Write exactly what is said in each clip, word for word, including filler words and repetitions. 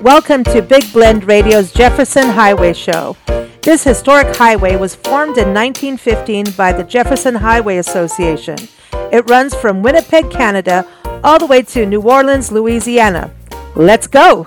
Welcome to Big Blend Radio's Jefferson Highway Show. This historic highway was formed in nineteen fifteen by the Jefferson Highway Association. It runs from Winnipeg, Canada, all the way to New Orleans, Louisiana. Let's go!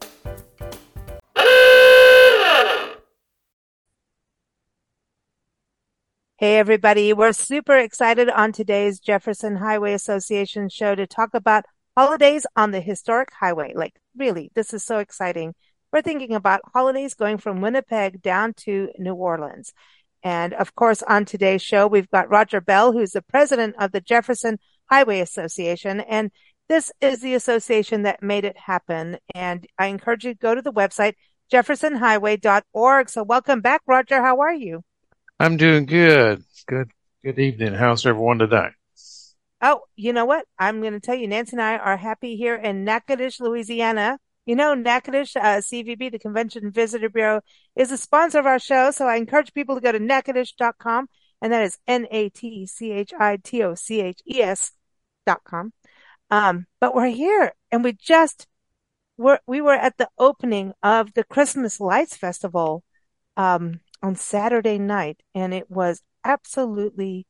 Hey everybody, we're super excited on today's Jefferson Highway Association show to talk about holidays on the historic highway. Like, really, this is so exciting. We're thinking about holidays going from Winnipeg down to New Orleans. And of course, on today's show, we've got Roger Bell, who's the president of the Jefferson Highway Association. And this is the association that made it happen. And I encourage you to go to the website, jefferson highway dot org. So welcome back, Roger. How are you? I'm doing good. Good, good evening. How's everyone today? Oh, you know what? I'm going to tell you, Nancy and I are happy here in Natchitoches, Louisiana. You know, Natchitoches, uh, C V B, the Convention Visitor Bureau, is a sponsor of our show. So I encourage people to go to natchitoches dot com. And that is N A T C H I T O C H E S dot com. Um, but we're here and we just, we're, we were at the opening of the Christmas Lights Festival, um, on Saturday night. And it was absolutely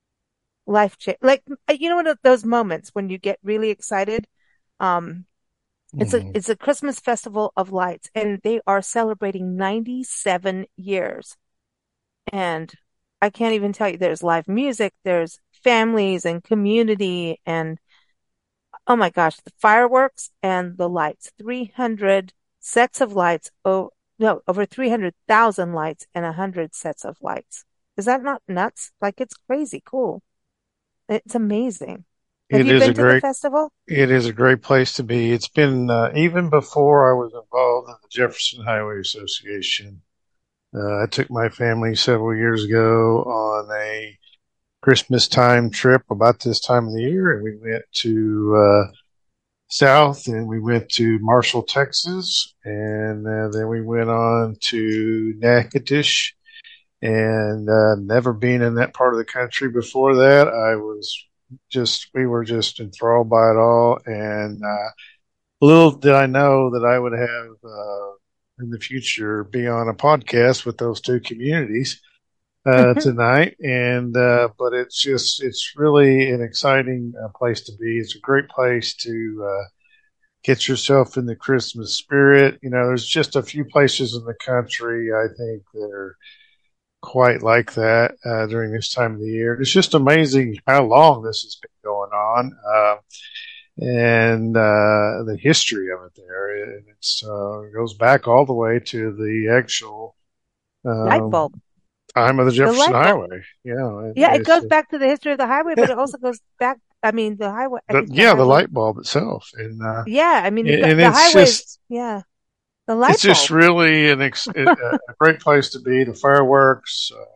life change. Like, you know, one of those moments when you get really excited. Um, it's Mhm. a, it's a Christmas festival of lights and they are celebrating ninety-seven years. And I can't even tell you, there's live music, there's families and community and, oh my gosh, the fireworks and the lights, three hundred sets of lights. Oh, no, over three hundred thousand lights and one hundred sets of lights. Is that not nuts? Like, it's crazy cool. It's amazing. Have It you is been a to the great, festival? it is a great place to be. It's been, uh, even before I was involved in the Jefferson Highway Association. Uh, I took my family several years ago on a Christmas time trip about this time of the year, and we went to, uh, south and we went to Marshall, Texas, and uh, then we went on to Natchitoches. And uh, never been in that part of the country before that. I was just, we were just enthralled by it all. And uh, little did I know that I would have uh, in the future be on a podcast with those two communities uh, tonight. And uh, but it's just, it's really an exciting uh, place to be. It's a great place to uh, get yourself in the Christmas spirit. You know, there's just a few places in the country I think that are quite like that uh, during this time of the year. It's just amazing how long this has been going on, uh, and uh, the history of it there. And it's uh, it goes back all the way to the actual Light um, bulb. time of the The Jefferson light bulb. Highway. Yeah, it, Yeah, it it's goes just, back to the history of the highway, but it also goes back, I mean, the highway, I the, think the yeah, the highway, light bulb itself, and uh, yeah, I mean, you've and, got and the it's highways, just yeah, the it's light just bulb. really an ex- a, a great place to be. The fireworks. Uh,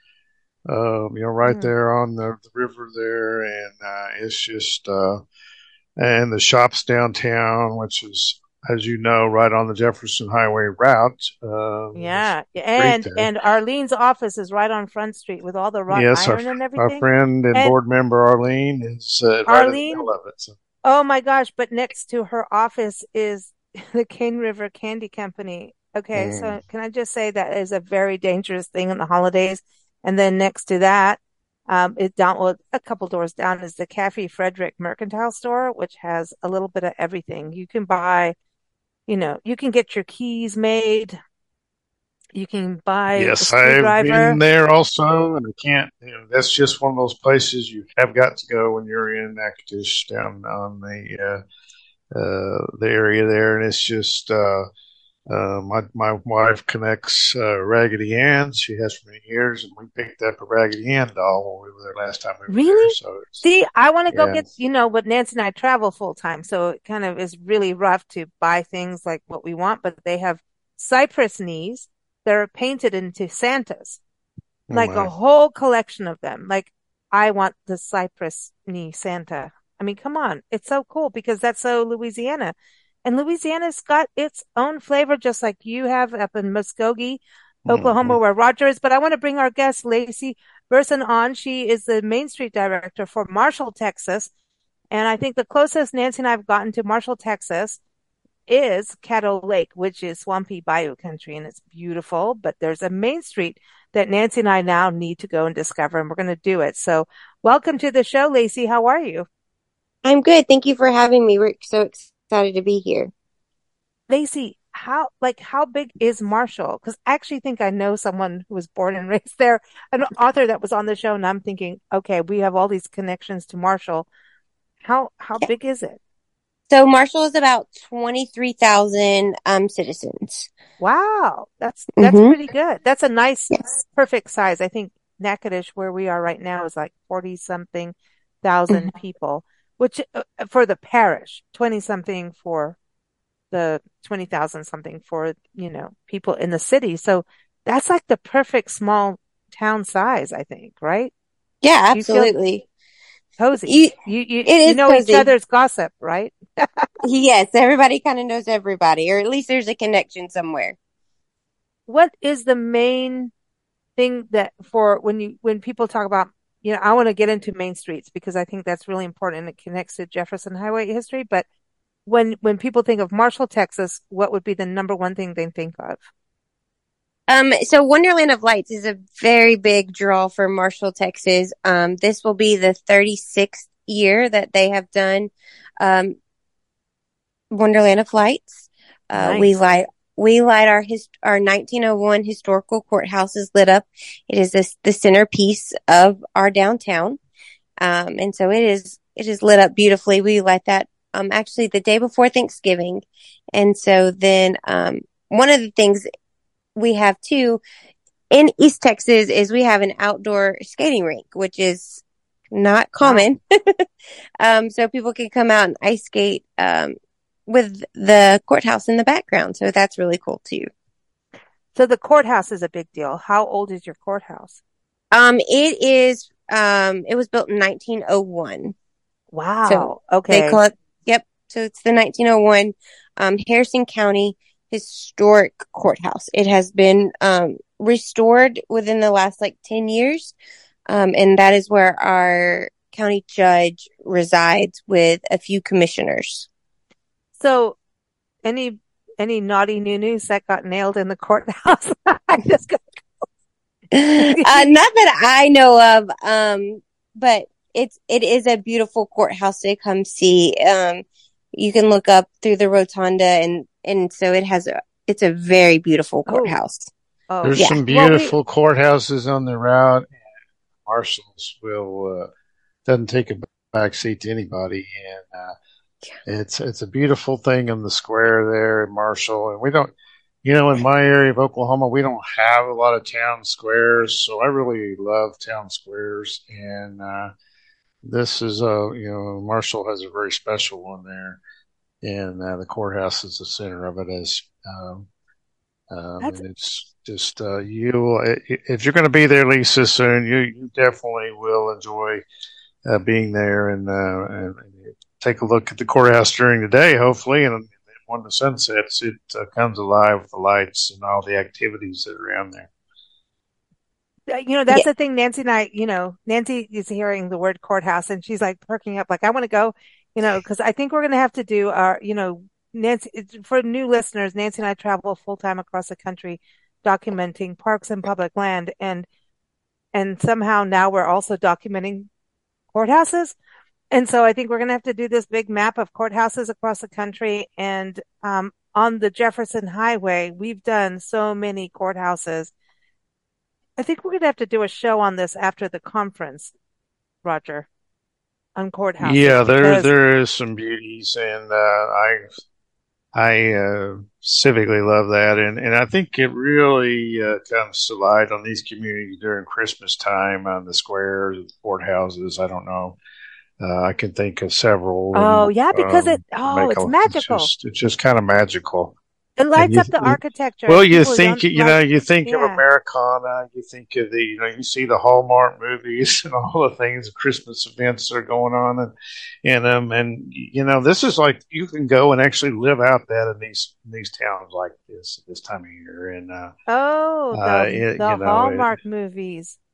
Um, you know, right Mm. there on the, the river there, and uh, it's just uh, and the shops downtown, which is, as you know, right on the Jefferson Highway route. Uh, it's Yeah. great And, there. and Arlene's office is right on Front Street with all the wrought Yes, our iron and our everything. friend and And board member Arlene is uh, right in the Arlene, middle of it. So, oh my gosh, but next to her office is the Cane River Candy Company. Okay, mm, so can I just say that is a very dangerous thing in the holidays? And then next to that, um, it down, well, a couple doors down is the Cafe Frederick Mercantile Store, which has a little bit of everything. You can buy, you know, you can get your keys made. You can buy a yes, I've been screwdriver. there also, and I can't. You know, that's just one of those places you have got to go when you're in Natchitoches down on the uh, uh, the area there, and it's just uh, uh, my my wife connects uh, Raggedy Ann. She has for many years, and we picked up a Raggedy Ann doll when we were there last time we were there. Really? So it's See, I want to go yeah, get, you know, but Nancy and I travel full time, so it kind of is really rough to buy things like what we want, but they have cypress knees that are painted into Santas, oh like a my, whole collection of them. Like, I want the cypress knee Santa. I mean, come on. It's so cool because that's so Louisiana. And Louisiana's got its own flavor, just like you have up in Muskogee, hmm Oklahoma, where Roger is. But I want to bring our guest, Lacey Burson, on. She is the Main Street Director for Marshall, Texas. And I think the closest Nancy and I have gotten to Marshall, Texas is Caddo Lake, which is swampy bayou country, and it's beautiful. But there's a main street that Nancy and I now need to go and discover, and we're going to do it. So, welcome to the show, Lacey. How are you? I'm good. Thank you for having me. We're so excited to be here. Lacey, how like how big is Marshall? Because I actually think I know someone who was born and raised there, an author that was on the show, and I'm thinking, okay, we have all these connections to Marshall. How how Yeah. big is it? So Marshall is about twenty-three thousand um citizens. Wow, that's that's Mm-hmm. pretty good. That's a nice, Yes. perfect size. I think Natchitoches, where we are right now, is like forty something thousand Mhm. people, which uh, for the parish, twenty something for the twenty thousand something for, you know, people in the city. So that's like the perfect small town size, I think, right? Yeah, Do you feel absolutely. cozy? You, You you it you is know each cozy. other's gossip, right? Yes, everybody kind of knows everybody, or at least there's a connection somewhere. What is the main thing that for when you when people talk about, you know, I want to get into main streets because I think that's really important and it connects to Jefferson Highway history. But when when people think of Marshall, Texas, what would be the number one thing they think of? Um, so Wonderland of Lights is a very big draw for Marshall, Texas. Um, this will be the thirty-sixth year that they have done um Wonderland of Lights. Uh, we Nice. light we light our his our nineteen oh one historical courthouse is lit up. It is this the centerpiece of our downtown, um, and so it is it is lit up beautifully. We light that um actually the day before Thanksgiving, and so then um one of the things we have too in East Texas is we have an outdoor skating rink, which is not Wow. common. Um, so people can come out and ice skate, um, with the courthouse in the background. So that's really cool too. So the courthouse is a big deal. How old is your courthouse? Um, it is, um, it was built in nineteen oh one. So Wow. they call Okay. it, yep. So it's the nineteen oh one, um, Harrison County Historic Courthouse. It has been, um, restored within the last like ten years. Um, and that is where our county judge resides with a few commissioners. So any any naughty new-news that got nailed in the courthouse? I just got Uh, not that I know of, um, but it's it is a beautiful courthouse to come see. Um, you can look up through the rotunda, and and so it has a it's a very beautiful oh, courthouse. oh. There's Yeah, some Well, we beautiful courthouses on the route. Marshall's will uh, doesn't take a back seat to anybody, and uh, it's it's a beautiful thing in the square there in Marshall. And we don't, you know, in my area of Oklahoma, we don't have a lot of town squares, so I really love town squares. And uh, this is a, you know, Marshall has a very special one there, and uh, the courthouse is the center of it. As um, um, that's and it's just uh, you. If you're going to be there, Lisa, soon, you you definitely will enjoy uh, being there and, uh, and take a look at the courthouse during the day, hopefully, and when the sun sets, it uh, comes alive with the lights and all the activities that are around there. uh, you know, that's yeah, the thing. Nancy and I, you know, Nancy is hearing the word courthouse and she's like perking up, like, I want to go, you know, because I think we're going to have to do our, you know, Nancy, it's- for new listeners, Nancy and I travel full time across the country documenting parks and public land. And, and somehow now we're also documenting courthouses. And so I think we're going to have to do this big map of courthouses across the country. And, um, on the Jefferson Highway, we've done so many courthouses. I think we're going to have to do a show on this after the conference, Roger, on courthouses Yeah, there because, there is some beauties, and uh, I I uh, civically love that, and and I think it really uh, comes to light on these communities during Christmas time on the squares, the courthouses. I don't know. Uh, I can think of several, oh and yeah, because it, um, to oh, make it's a, it's magical. just it's just kind of magical. It And lights you, up the you architecture well, and you people think don't you know like, you think of yeah. Americana, you think of the you know you see the Hallmark movies and all the things, the Christmas events that are going on, and and um and you know this is like you can go and actually live out that in these in these towns like this at this time of year, and uh, Oh, uh the, it, you the know it, Hallmark movies.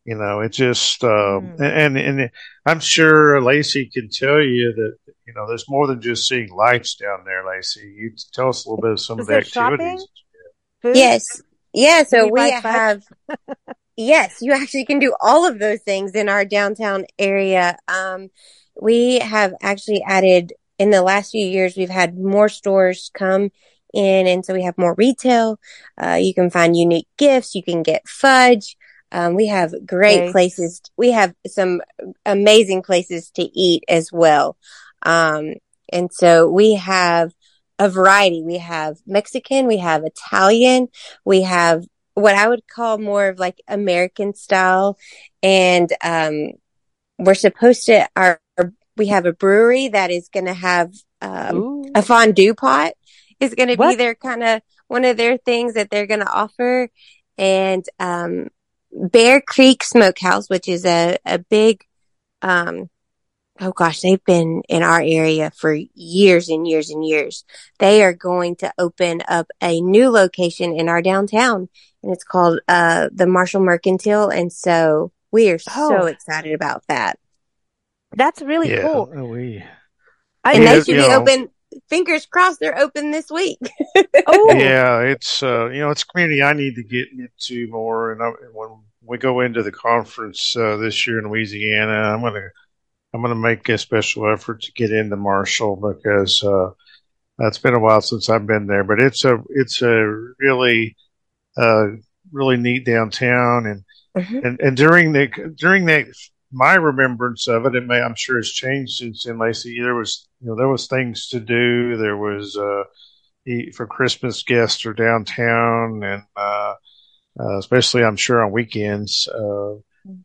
You know, it just, um, Mm. and, and I'm sure Lacey can tell you that, you know, there's more than just seeing lights down there, Lacey. You tell us a little bit of some of Is the there shopping, activities. food? Yes. Yeah. Can So we we buy fudge? have, yes, you actually can do all of those things in our downtown area. Um, we have actually added in the last few years, we've had more stores come in. And so we have more retail. Uh, you can find unique gifts. You can get fudge. Um, we have great Yay. places. We have some amazing places to eat as well. Um, and so we have a variety. We have Mexican, we have Italian, we have what I would call more of like American style. And, um, we're supposed to, our, we have a brewery that is going to have, um, Ooh. a fondue pot is going to be What? their kind of one of their things that they're going to offer. And, um, Bear Creek Smokehouse, which is a, a big, um, oh gosh, they've been in our area for years and years and years. They are going to open up a new location in our downtown, and it's called uh the Marshall Mercantile. And so we are so Oh, excited about that. that's really Yeah, cool. we, I And we, they you think, should be know, open. Fingers crossed they're open this week. oh, yeah, it's, uh, you know, it's a community I need to get into more. And I, when we go into the conference, uh, this year in Louisiana, I'm going to, I'm going to make a special effort to get into Marshall because, uh, it's been a while since I've been there, but it's a, it's a really, uh, really neat downtown. And, Mhm. and, and during the, during that, my remembrance of it, it may, I'm sure it's changed since in Lacey. There was, you know, there was things to do. There was, uh, eat for Christmas guests or downtown, and uh, uh, especially I'm sure on weekends, uh,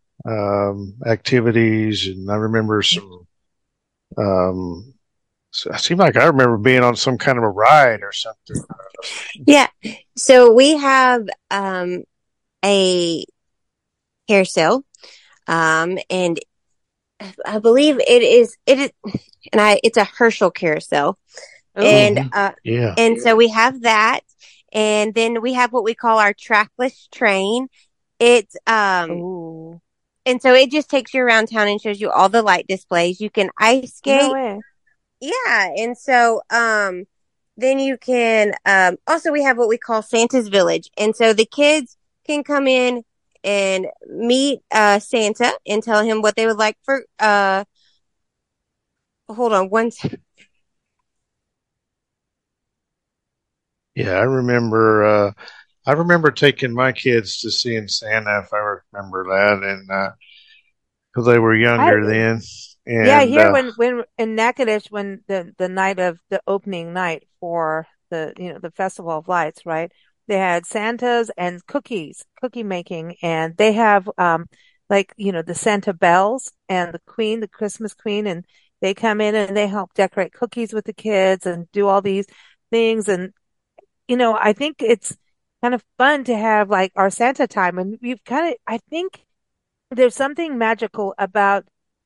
um, activities. And I remember some. Um, so it seemed like I remember being on some kind of a ride or something. Yeah. So we have um a carousel. Um and I believe it is it is and I it's a Herschel carousel. And, oh, Mm-hmm. uh, Yeah. and so we have that. And then we have what we call our trackless train. It's, um, oh, and so it just takes you around town and shows you all the light displays. You can ice no skate. way. Yeah. And so, um, then you can, um, also we have what we call Santa's Village. And so the kids can come in and meet, uh, Santa and tell him what they would like for, uh, hold on one second. Yeah, I remember. Uh, I remember taking my kids to seeing Santa, if I remember that, and because they were I younger then, Yeah, and here uh, when when in Natchitoches when the the night of the opening night for the you know the Festival of Lights, right? They had Santas and cookies, cookie making, and they have um like you know the Santa bells and the Queen, the Christmas Queen, and they come in and they help decorate cookies with the kids and do all these things. And you know, I think it's kind of fun to have like our Santa time, and we've kind of I think there's something magical about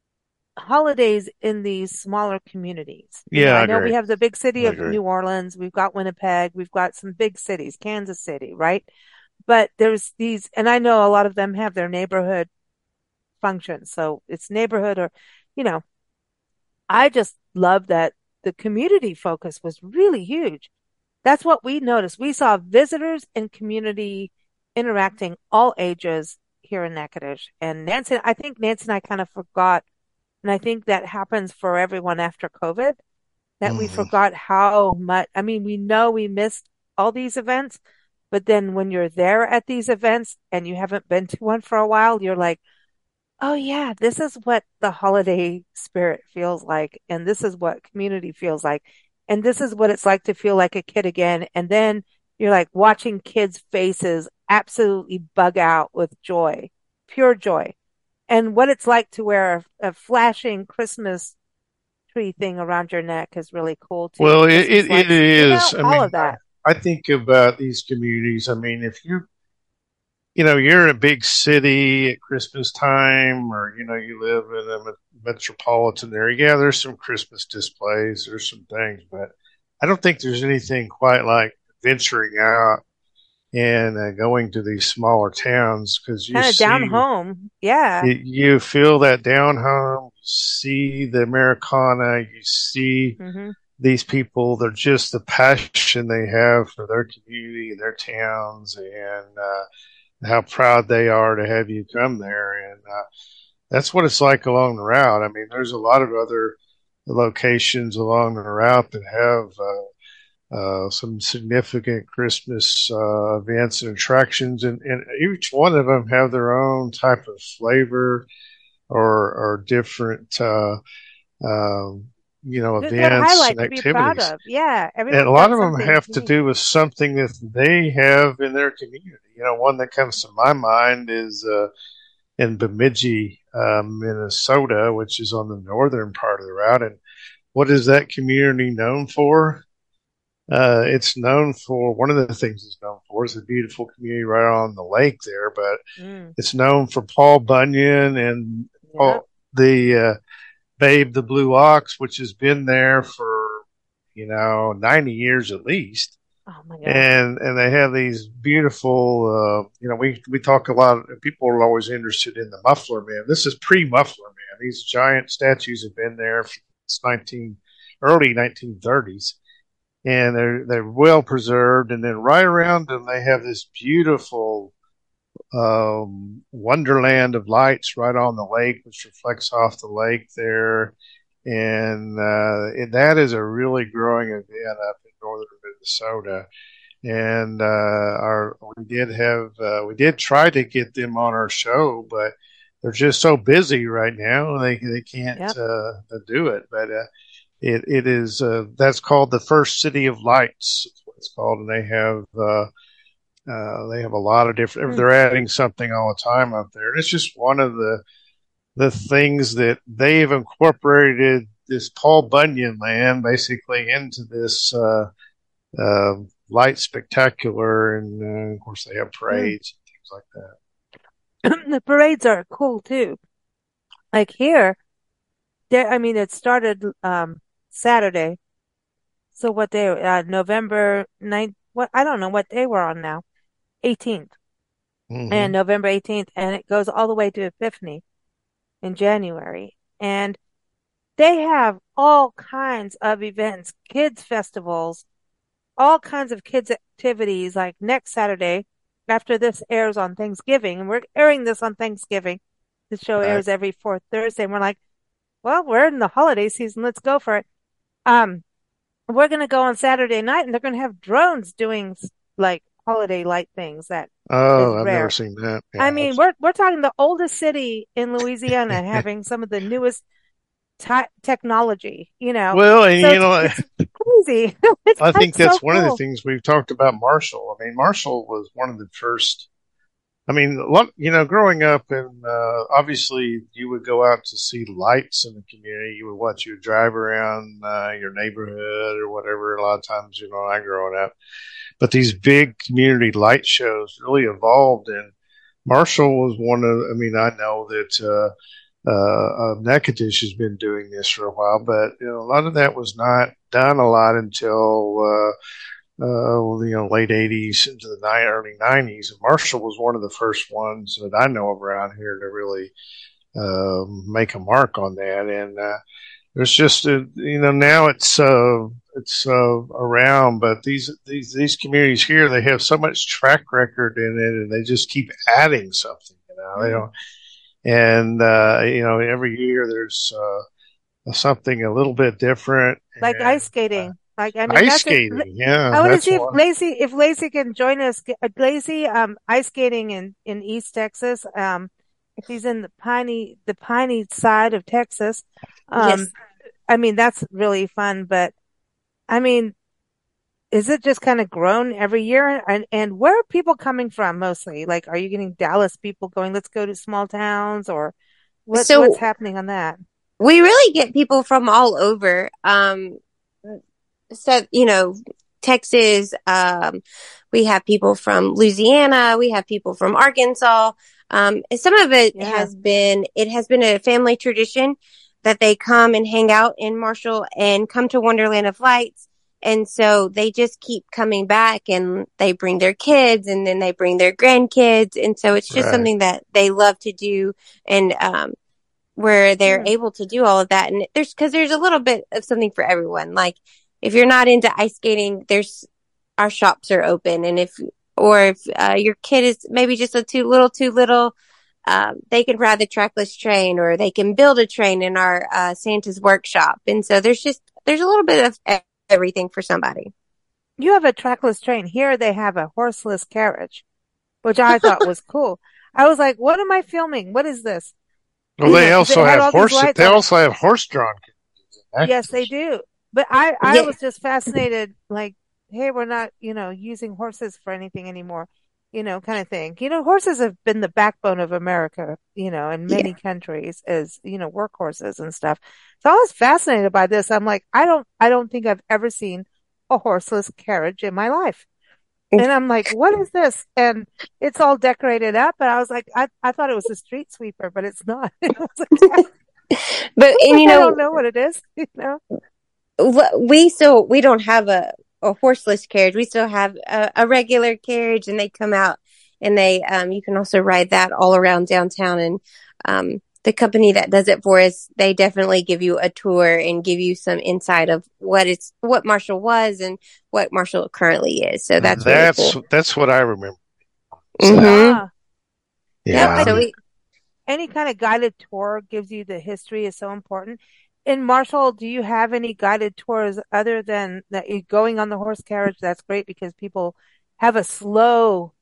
holidays in these smaller communities. You know, yeah, I I know we agree. have the big city I of agree. New Orleans, we've got Winnipeg, we've got some big cities, Kansas City, right? But there's these, and I know a lot of them have their neighborhood functions. So it's neighborhood or, you know, I just love that the community focus was really huge. That's what we noticed. We saw visitors and community interacting all ages here in Natchitoches. And Nancy, I think Nancy and I kind of forgot, and I think that happens for everyone after COVID, that we Hmm. forgot how much, I mean, we know we missed all these events, but then when you're there at these events and you haven't been to one for a while, you're like, oh yeah, this is what the holiday spirit feels like. And this is what community feels like. And this is what it's like to feel like a kid again. And then you're like watching kids' faces absolutely bug out with joy, pure joy. And what it's like to wear a, a flashing Christmas tree thing around your neck is really cool too. Well, it, Christmas it, it lights, you know, is. I all mean, of that. I, I think about these communities. I mean, if you, you know, you're in a big city at Christmas time, or, you know, you live in a met- metropolitan area, yeah, there's some Christmas displays, there's some things, but I don't think there's anything quite like venturing out and uh, going to these smaller towns because you Kind of down see, home. Yeah. it, you feel that down home, you see the Americana, you see Hmm. these people, they're just the passion they have for their community, their towns, and uh, how proud they are to have you come there. And uh, that's what it's like along the route. I mean, there's a lot of other locations along the route that have uh, uh, some significant Christmas uh, events and attractions, and, and each one of them have their own type of flavor or, or different, uh, um, you know, Good, good events and highlight to be proud activities. of. Yeah. And a Everyone's lot got of them something have to unique. do with something that they have in their community. You know, one that comes to my mind is uh, in Bemidji, um, Minnesota, which is on the northern part of the route. And what is that community known for? Uh, it's known for one of the things it's known for is a beautiful community right on the lake there, but Mm. it's known for Paul Bunyan and Yep. Paul, the uh, Babe the Blue Ox, which has been there for you know ninety years at least. Oh my gosh. And and they have these beautiful, uh, you know, we we talk a lot. People are always interested in the Muffler Man. This is pre-Muffler Man. These giant statues have been there since nineteen early nineteen thirties, and they're they're well preserved. And then right around them, they have this beautiful um, wonderland of lights right on the lake, which reflects off the lake there. And, uh, and that is a really growing event up in northern Minnesota. And uh, our we did have uh, we did try to get them on our show, but they're just so busy right now they they can't Yep. uh, do it. But uh, it it is uh, that's called the First City of Lights. That's what it's called, and they have. Uh, uh, they have a lot of different. Mm. They're adding something all the time up there, and it's just one of the the things that they've incorporated this Paul Bunyan land basically into this uh, uh, light spectacular, and uh, of course they have Mm. parades and things like that. The parades are cool too. Like here, there, I mean, it started um Saturday. So what day? Uh, November ninth. What? I don't know what day we're on now. eighteenth. And Mm-hmm. November eighteenth, and it goes all the way to Epiphany in January. And they have all kinds of events, kids festivals, all kinds of kids activities. Like next Saturday, after this airs on Thanksgiving, and we're airing this on Thanksgiving. The show Right. airs every fourth Thursday, and we're like, well, we're in the holiday season. Let's go for it. Um, we're going to go on Saturday night, and they're going to have drones doing like holiday light things that is Oh, I've never rare. seen that. I Yeah, mean, that's we're we're talking the oldest city in Louisiana having some of the newest te technology, you know. well, and So you it's know, it's crazy. It's I like think so that's one of the cool. things we've talked about Marshall. I mean, Marshall was one of the first. I mean, a lot, you know, growing up, and uh, obviously you would go out to see lights in the community. You would watch, you would drive around uh, your neighborhood or whatever. A lot of times, you know, I growing up, but these big community light shows really evolved, and Marshall was one of. I mean, I know that uh, uh, uh, Natchitoches has been doing this for a while, but you know, a lot of that was not done a lot until. Uh, uh, you know, late eighties into the ni- early nineties. And Marshall was one of the first ones that I know of around here to really uh, make a mark on that. And uh, there's just, a, you know, now it's uh, it's uh, around, but these these these communities here, they have so much track record in it, and they just keep adding something. You know, they Mm. don't, and uh, you know, every year there's uh, something a little bit different, Like and ice uh, skating. Like I mean, ice that's it. skating. Yeah, I want to that's see if one. Lacey if Lacey can join us. Uh, Lacey, um, ice skating in in East Texas. Um, if he's in the piney the piney side of Texas, um, Yes. I mean that's really fun. But I mean, is it just kind of grown every year? And and where are people coming from mostly? Like, are you getting Dallas people going, let's go to small towns, or what what's So happening on that? we really get people from all over. Um, so, you know, Texas, um, we have people from Louisiana, we have people from Arkansas. Um, and some of it Yeah. has been, it has been a family tradition that they come and hang out in Marshall and come to Wonderland of Lights And so they just keep coming back, and they bring their kids, and then they bring their grandkids. And so it's just Right. something that they love to do. And, um, where they're Hmm. able to do all of that. And there's, cause there's a little bit of something for everyone. Like if you're not into ice skating, there's, our shops are open. And if, or if, uh, your kid is maybe just a too little, too little, um, they can ride the trackless train, or they can build a train in our, uh, Santa's workshop. And so there's just, there's a little bit of e- everything for somebody. You have a trackless train. Here they have a horseless carriage, which I thought was cool. I was like, what am I filming? What is this? Well, You they know, 'cause it also had have all these horse. lights They on it. also have horse-drawn Yes, they actors. do. But I, I Yeah. was just fascinated, like, hey, we're not, you know, using horses for anything anymore, you know, kind of thing. You know, horses have been the backbone of America, you know, in Yeah. many countries as, you know, workhorses and stuff. So I was fascinated by this. I'm like, I don't, I don't think I've ever seen a horseless carriage in my life. And I'm like, what is this? And it's all decorated up. And I was like, I, I thought it was a street sweeper, but it's not. I was like, But, I was and like, you I don't know, know what it is, you know? wh- we still, we don't have a, a horseless carriage. We still have a, a regular carriage, and they come out, and they, um, you can also ride that all around downtown. And, um, the company that does it for us, they definitely give you a tour and give you some insight of what it's, what Marshall was and what Marshall currently is. So that's really That's cool. that's what I remember. Mm-hmm. Ah, you know, Yep. I Yeah. So think we, any kind of guided tour gives you the history is so important. In Marshall, do you have any guided tours other than that you're going on the horse carriage? That's great because people have a slow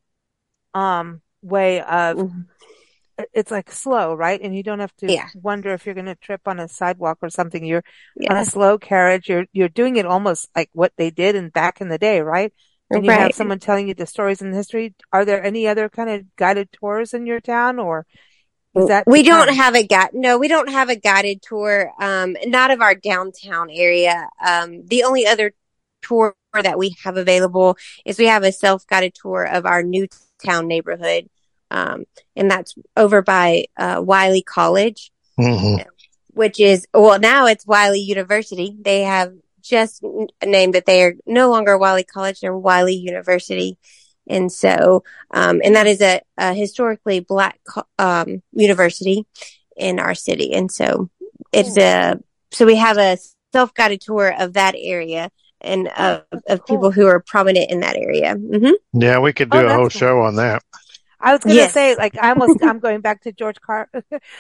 um way of it's like slow, right? And you don't have to yeah, wonder if you're going to trip on a sidewalk or something. You're on a yeah, slow carriage. You're you're doing it almost like what they did in back in the day, right? And you have right. someone telling you the stories in history. Are there any other kind of guided tours in your town, or is that to We don't come? have a guide. No, we don't have a guided tour. Um, not of our downtown area. Um, the only other tour that we have available is we have a self-guided tour of our Newtown neighborhood. Um, and that's over by, uh, Wiley College, hmm which is, well, now it's Wiley University. They have just n- named that they are no longer Wiley College. They're Wiley University. And so, um, and that is a, a historically black, co- um, university in our city. And so it's Cool. a, so we have a self-guided tour of that area and Oh, of, that's of people cool. who are prominent in that area. hmm Yeah, we could Oh, do a whole that's cool. show on that. I was gonna say, Yes. like, I almost, I'm going back to George Car.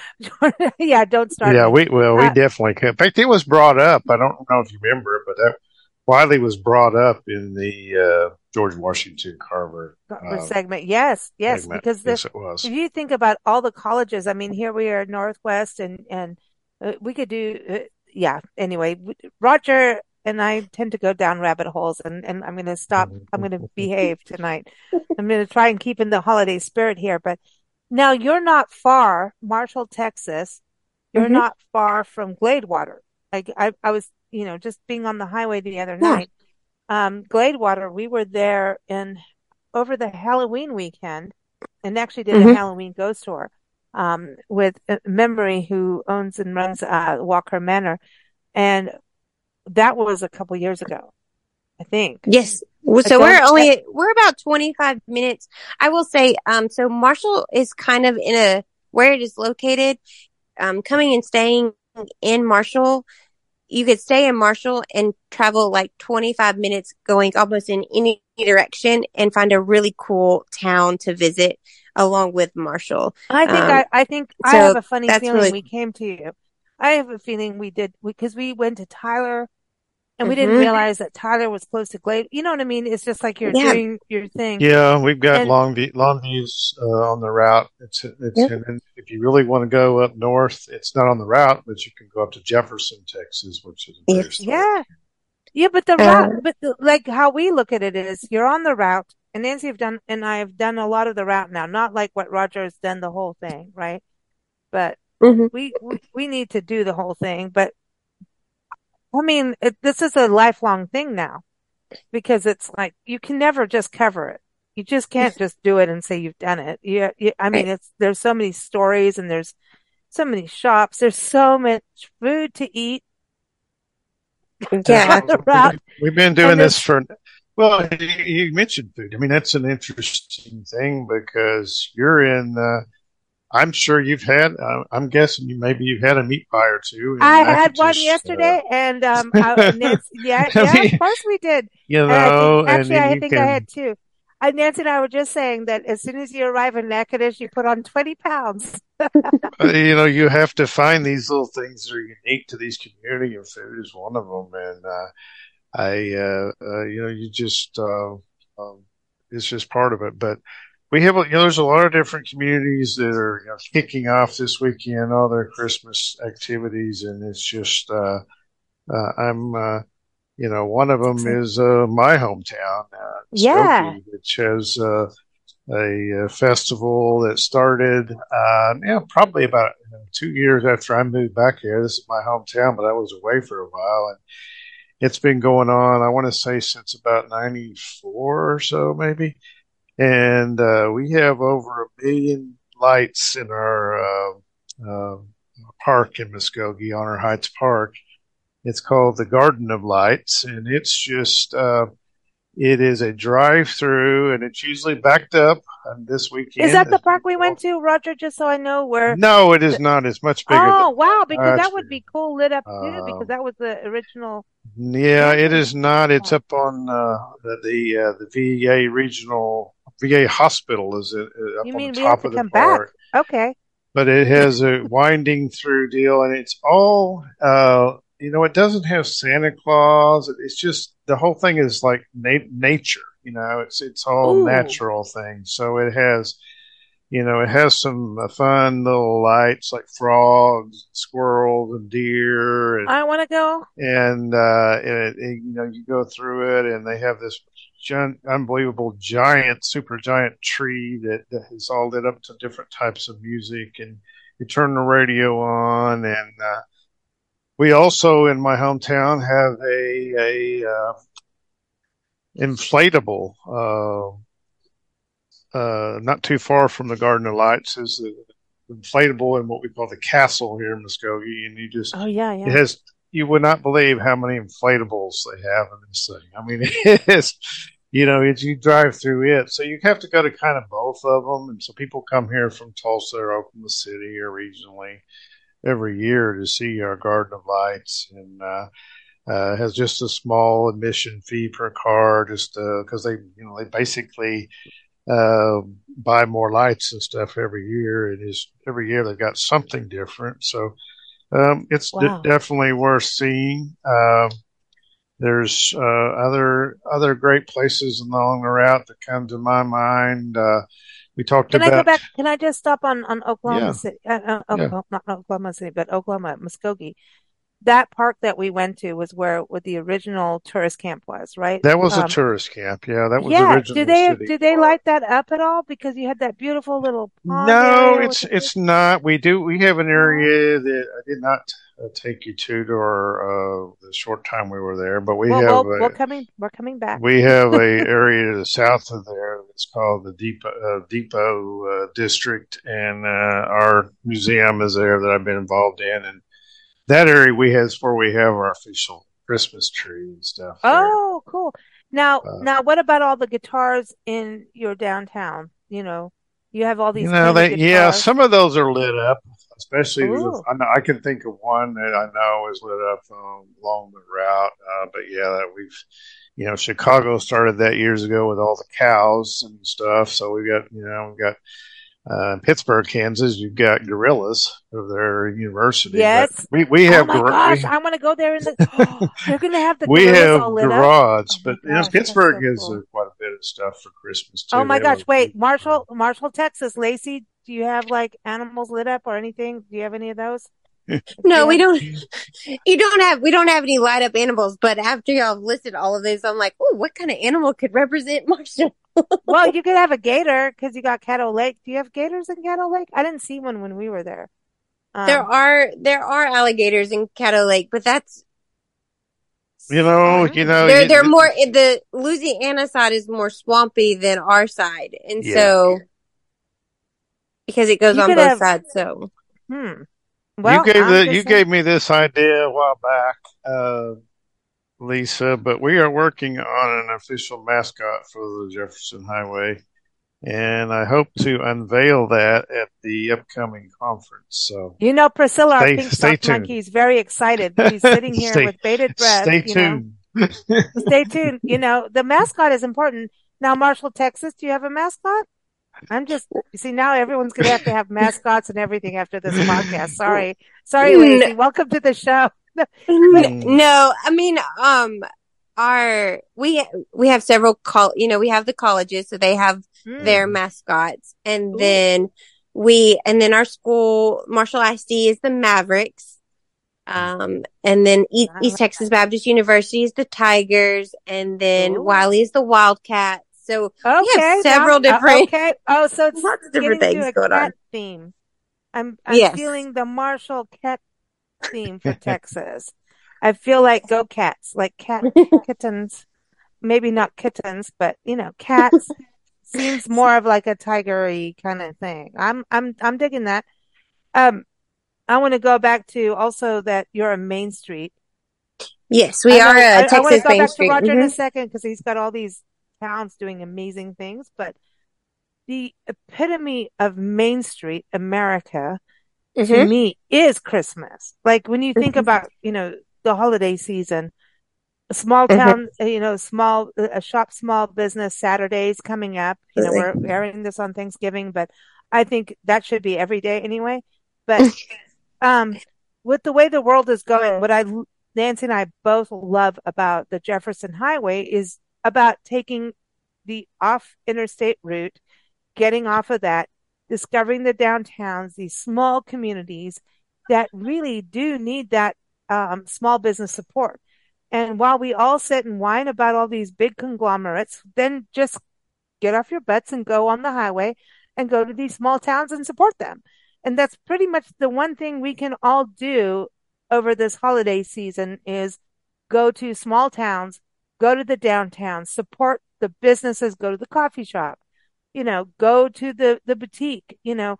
Yeah, don't start Yeah, me. we well, we Uh, definitely could. In fact, it was brought up. I don't know if you remember it, but that Wiley was brought up in the uh, George Washington Carver Carver uh, segment. Yes, yes, segment. because the Yes, it was. if you think about all the colleges, I mean, here we are, Northwest, and and uh, we could do, uh, yeah. Anyway, w- Roger and I tend to go down rabbit holes, and and I'm going to stop. I'm going to behave tonight. I'm going to try and keep in the holiday spirit here. But now you're not far, Marshall, Texas. You're hmm not far from Gladewater. Like I, I was, you know, just being on the highway the other Yeah. night. Um, Gladewater, we were there in over the Halloween weekend and actually did a hmm Halloween ghost tour um, with uh, Memory, who owns and runs uh, Walker Manor. And that was a couple years ago, I think. Yes. Well, I so we're don't, I, only, we're about twenty-five minutes. I will say, um, so Marshall is kind of in a, where it is located, um, coming and staying in Marshall. You could stay in Marshall and travel like twenty-five minutes going almost in any direction and find a really cool town to visit along with Marshall. I think Um, I, I think I have so a funny that's feeling really, we came to you. I have a feeling we did because we, we went to Tyler and we didn't hmm realize that Tyler was close to Glade. You know what I mean? It's just like you're yeah. doing your thing. Yeah, we've got And long long views uh, on the route. It's it's Yep. and then if you really want to go up north, it's not on the route, but you can go up to Jefferson, Texas, which is a very Yes. historic. yeah, yeah, but the Uh, route, but the, like how we look at it is you're on the route and Nancy have done, and I have done a lot of the route now, not like what Roger has done the whole thing, right? But mhm. we, we, we need to do the whole thing. But I mean, it, this is a lifelong thing now because it's like you can never just cover it. You just can't just do it and say you've done it. You, you, I mean, Right. it's, there's so many stories and there's so many shops. There's so much food to eat. Yeah. on the route. We've been doing And this this, for, well, you you mentioned food. I mean, that's an interesting thing because you're in, uh, I'm sure you've had, uh, I'm guessing you maybe you've had a meat pie or two in I had one Natchitoches. yesterday, and um, I, Uh, Nancy, yeah, I yeah, of mean, course we did. you And I think, know, and actually, then I you think I had can, two. Uh, Nancy and I were just saying that as soon as you arrive in Natchitoches, you put on twenty pounds. uh, you know, you have to find these little things that are unique to these community, and food is one of them. And, uh, I, uh, uh, you know, you just, uh, um, it's just part of it. But we have, you know, there's a lot of different communities that are, you know, kicking off this weekend, all their Christmas activities. And it's just, uh, uh, I'm, uh, you know, one of It's them exciting. is, uh, my hometown, uh, Yeah. Muskogee, which has, uh, a, uh festival that started, uh, yeah, probably about you know, two years after I moved back here. This is my hometown, but I was away for a while. It's been going on, I want to say, since about ninety-four or so, maybe. And uh, we have over a million lights in our uh, uh, park in Muskogee, Honor Heights Park. It's called the Garden of Lights, and it's just, uh, it is a drive through, and it's usually backed up. And this Is weekend, that the as park we usual. went to, Roger? Just so I know where No, it is the, not. It's much bigger than oh, wow, that. because Much that would bigger. be cool lit up too, because Um, that was the original Yeah, it campus. is not. It's Oh, up on uh, the the, uh, the V A regional V A hospital is uh, uh, up you on the mean we have top to of the come back? park, Okay. but it has a winding through deal, and it's all uh, you know. It doesn't have Santa Claus. It's just the whole thing is like na- nature. You know, it's it's all Ooh, natural things. So it has you know, it has some uh, fun little lights like frogs, squirrels, and deer, and I want to go. and uh, it, it, you know you go through it, and they have this giant, unbelievable, giant, super giant tree that, that is all lit up to different types of music, and you turn the radio on, and uh, we also in my hometown have a a uh, inflatable. Uh, uh, not too far from the Garden of Lights is the inflatable in what we call the castle here in Muskogee, and you just Oh, yeah, it yeah. has you would not believe how many inflatables they have in this thing. I mean, it is you know as you drive through it, so you have to go to kind of both of them, and so people come here from Tulsa or Oklahoma City or regionally every year to see our Garden of Lights, and uh, uh, has just a small admission fee per car, just because uh, they you know they basically uh, buy more lights and stuff every year. It is every year they've got something different, so um, it's d- Wow. definitely worth seeing. Um, there's uh, other other great places along the route that come to my mind. Uh, we talked Can I go about, back? Can I just stop on, on Oklahoma yeah, City? Uh, uh, yeah. Oklahoma, not Oklahoma City, but Oklahoma, Muskogee. That park that we went to was where, where the original tourist camp was, right? That was a Um, tourist camp. Yeah, that was the yeah. Do original they city do they park. light that up at all? Because you had that beautiful little pond No, area with it's the it's not. We do we have an no. area that I did not uh, take you to during uh, the short time we were there, but we Well, have well, we're a coming. We're coming back. we have a area to the south of there that's called the Depot uh, Depot uh, District, and uh, our museum is there that I've been involved in, and that area we has where we have our official Christmas tree and stuff there. Oh, cool. Now, Uh, now, what about all the guitars in your downtown? You know, you have all You these know, painted they, yeah, guitars. some of those are lit up, especially the, Ooh, I know I can think of one that I know is lit up um, along the route. Uh, but yeah, that we've, you know, Chicago started that years ago with all the cows and stuff. So we got, you know, we got uh, in Pittsburgh, Kansas, you've got gorillas of their university, but yes. we, we Oh have, my gor- gosh, we, I want to go there in the. Oh, they're gonna have the we gorillas all have lit up. garage, Oh but my you know, gosh, that's Pittsburgh so has uh, cool. quite a bit of stuff for Christmas Oh too. They my have a gosh, wait, big, uh, Marshall, Marshall, Texas, Lacey, do you have like animals lit up or anything? Do you have any of those? If you No, we have, don't. You don't have. We don't have any light up animals. But after y'all have listed all of these, I'm like, oh, what kind of animal could represent Marshall? well, you could have a gator because you got Caddo Lake. Do you have gators in Caddo Lake? I didn't see one when we were there. There Um, are there are alligators in Caddo Lake, but that's you know, you mm, know, they're they're you, more the Louisiana side is more swampy than our side, and yeah. so because it goes you on could both have, sides. So hmm. You Well, gave I'm the just you saying. gave me this idea a while back. Uh, Lisa, but we are working on an official mascot for the Jefferson Highway, and I hope to unveil that at the upcoming conference. So You know, Priscilla, our stay pink stay sock tuned. monkey, is very excited. She's sitting here stay with bated breath, stay you know. tuned. Stay tuned. You know, the mascot is important. Now, Marshall, Texas, do you have a mascot? I'm just, you see, now everyone's going to have to have mascots and everything after this podcast. Sorry. Sorry, N- Lacey. Welcome to the show. n- Mm, No, I mean, um, our we we have several col you know we have the colleges, so they have their Mm. mascots, and Ooh, then we and then our school, Marshall I S D, is the Mavericks. Um, and then E- I East like Texas Baptist University is the Tigers, and that. then Ooh. Wiley is the Wildcats. So we have Okay. Now, several uh, different, okay. Oh, so it's lots of different getting to things a going on. cat theme. I'm, I'm Yes. feeling the Marshall cat theme for Texas. I feel like go cats, like cat kittens. Maybe not kittens, but you know, cats seems more of like a tigery kind of thing. I'm I'm I'm digging that. Um, I want to go back to also that you're a Main Street. Yes, I we are know uh, I, I want to Texas go Main back to Street. Roger in hmm a second because he's got all these towns doing amazing things, but the epitome of Main Street America to hmm me is Christmas. Like when you think hmm about, you know, the holiday season, a small hmm town, uh, you know, small, uh, a shop, small business Saturdays coming up. You know, we're Absolutely. airing this on Thanksgiving, but I think that should be every day anyway. But, um, with the way the world is going, what I, Nancy and I both love about the Jefferson Highway is about taking the off interstate route, getting off of that, discovering the downtowns, these small communities that really do need that um, small business support. And while we all sit and whine about all these big conglomerates, then just get off your butts and go on the highway and go to these small towns and support them. And that's pretty much the one thing we can all do over this holiday season is go to small towns, go to the downtown, support the businesses, go to the coffee shop, you know, go to the the boutique, you know,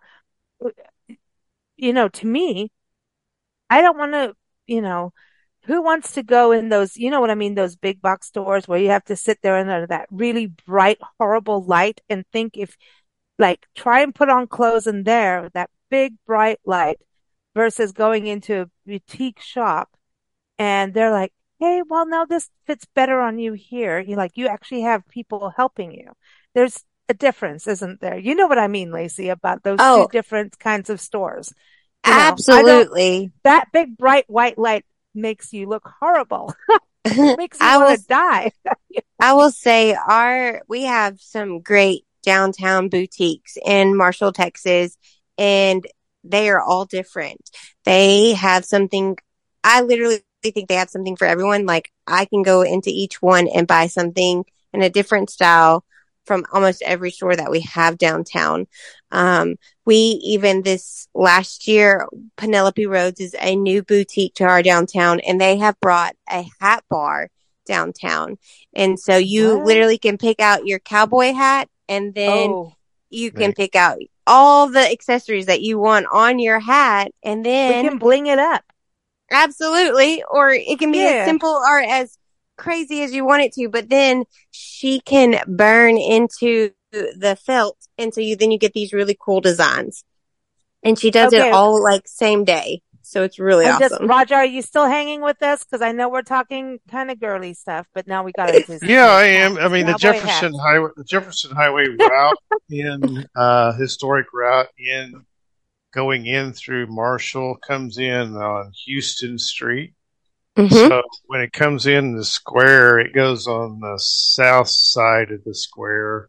you know, to me, I don't want to, you know, who wants to go in those, you know what I mean, those big box stores where you have to sit there under that really bright, horrible light and think if, like, try and put on clothes in there, that big bright light versus going into a boutique shop and they're like, hey, well, no, this fits better on you here. You like, you actually have people helping you. There's a difference, isn't there? You know what I mean, Lacey, about those two Oh, different kinds of stores. You know, I don't, absolutely. that big bright white light makes you look horrible, makes you I want will to die. I will say our we have some great downtown boutiques in Marshall, Texas, and they are all different. They have something. I literally think they have something for everyone. Like I can go into each one and buy something in a different style from almost every store that we have downtown. Um, we even this last year, Penelope Rhodes is a new boutique to our downtown, and they have brought a hat bar downtown. And so you What? literally can pick out your cowboy hat, and then Oh, you can man. pick out all the accessories that you want on your hat. And we then can bling it up. absolutely, or it can be as Yeah. simple or as crazy as you want it to, but then she can burn into the felt. And so you, then you get these really cool designs, and she does it Okay. all like same day. So it's really I'm just, awesome. Roger, are you still hanging with us? Because I know we're talking kind of girly stuff, but now we got into Yeah, I serious am. I hats, mean, the cowboy Jefferson hats. Highway, the Jefferson Highway route in uh, historic route in going in through Marshall comes in on Houston Street. hmm So when it comes in the square, it goes on the south side of the square,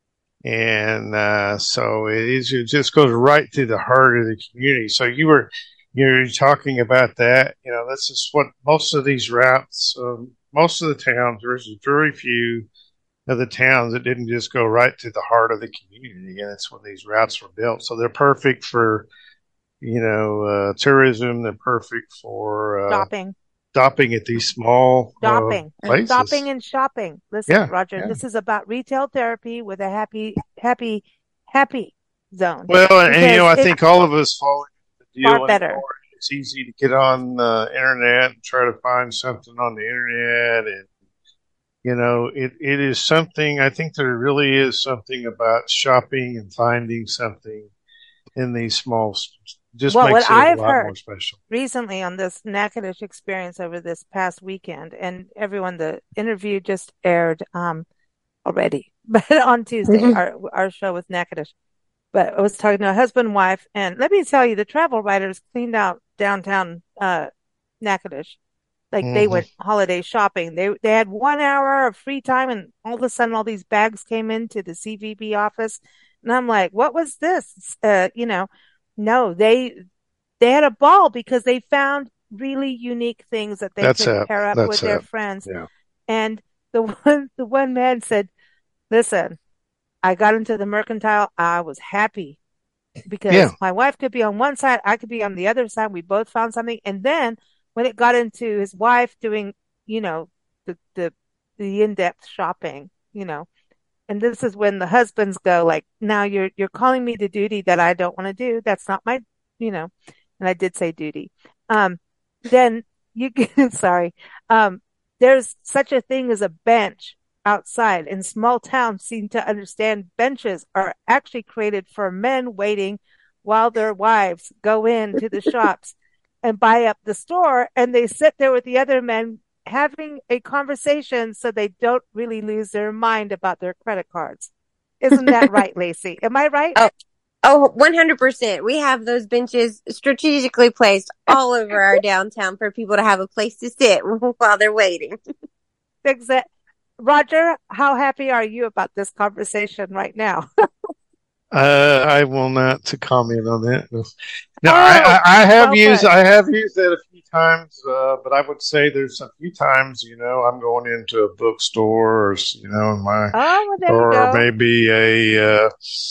and uh, so it, is, it just goes right to the heart of the community. So you were you're talking about that. You know, this is what most of these routes, um, most of the towns. There's very few of the towns that didn't just go right to the heart of the community, and that's when these routes were built. So they're perfect for you know uh, tourism. They're perfect for uh, Shopping, stopping at these small uh, shopping, shopping places. and shopping. Listen, Yeah, Roger, yeah. this is about retail therapy with a happy, happy, happy zone Well, and, and you know, because I it's think all of us fall into the far deal better. anymore. It's easy to get on the internet and try to find something on the internet. And, you know, it, it is something, I think there really is something about shopping and finding something in these small, just Well, what makes it a I've lot more heard special. recently on this Natchitoches experience over this past weekend, and everyone, the interview just aired um, already, but on Tuesday, Mhm. our our show with Natchitoches. But I was talking to a husband and wife, and let me tell you, the travel writers cleaned out downtown uh, Natchitoches. Like they Hmm. went holiday shopping. They they had one hour of free time, and all of a sudden, all these bags came into the C V B office, and I'm like, "What was this?" Uh, you know, no, they they had a ball because they found really unique things that they That's could it. pair up with That's their it. friends. Yeah. And the one the one man said, "Listen, I got into the mercantile. I was happy Yeah. because my wife could be on one side, I could be on the other side. We both found something. And then when it got into his wife doing, you know, the the the in-depth shopping, you know, and this is when the husbands go like, now you're you're calling me to duty that I don't want to do. That's not my, you know, and I did say duty. Um, then you can, sorry. Um, there's such a thing as a bench outside, and small towns seem to understand benches are actually created for men waiting while their wives go into the shops and buy up the store, and they sit there with the other men having a conversation so they don't really lose their mind about their credit cards. Isn't that right, Lacey? Am I right? Oh, oh, one hundred percent. We have those benches strategically placed all over our downtown for people to have a place to sit while they're waiting. Exactly. Roger, how happy are you about this conversation right now? Uh, I will not to comment on that. No, I, Oh, I, I have well used put. I have used that a few times, uh, but I would say there's a few times, you know, I'm going into a bookstore or, you know, my Oh, well, there you or go. maybe a uh,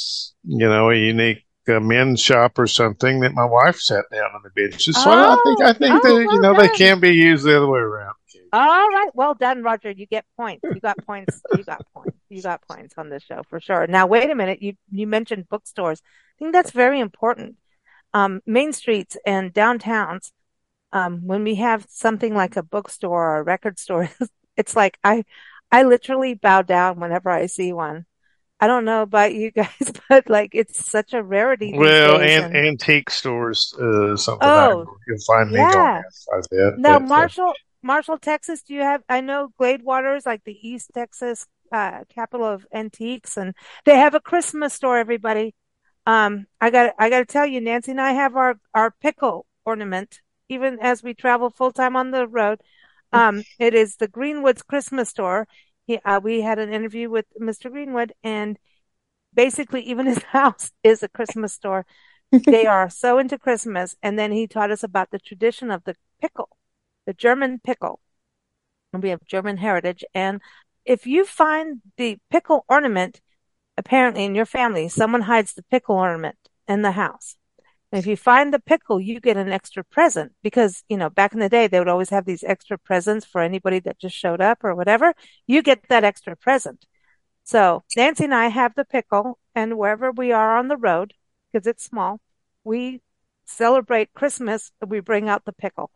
you know a unique uh, men's shop or something that my wife sat down on the benches. So I think Oh, I think oh, that you well know they done. can be used the other way around. All right. Well done, Roger. You get points. You got points. You got points. You got points on this show for sure. Now, wait a minute. You, you mentioned bookstores. I think that's very important. Um, main streets and downtowns, um, when we have something like a bookstore or a record store, it's like I, I literally bow down whenever I see one. I don't know about you guys, but like it's such a rarity these Well, days. and And antique stores, uh, something I oh, you'll find me going yeah. in quite a bit. Now, But uh, Marshall, Marshall, Texas, do you have, I know Gladewater is like the East Texas, uh, capital of antiques, and they have a Christmas store, everybody. Um, I got, I got to tell you, Nancy and I have our, our pickle ornament, even as we travel full time on the road. Um, it is the Greenwood's Christmas store. He, uh, we had an interview with Mister Greenwood, and basically even his house is a Christmas store. They are so into Christmas. And then he taught us about the tradition of the pickle, the German pickle. And we have German heritage. And if you find the pickle ornament, apparently in your family, someone hides the pickle ornament in the house. And if you find the pickle, you get an extra present because, you know, back in the day, they would always have these extra presents for anybody that just showed up or whatever. You get that extra present. So Nancy and I have the pickle, and wherever we are on the road, because it's small, we celebrate Christmas. We bring out the pickle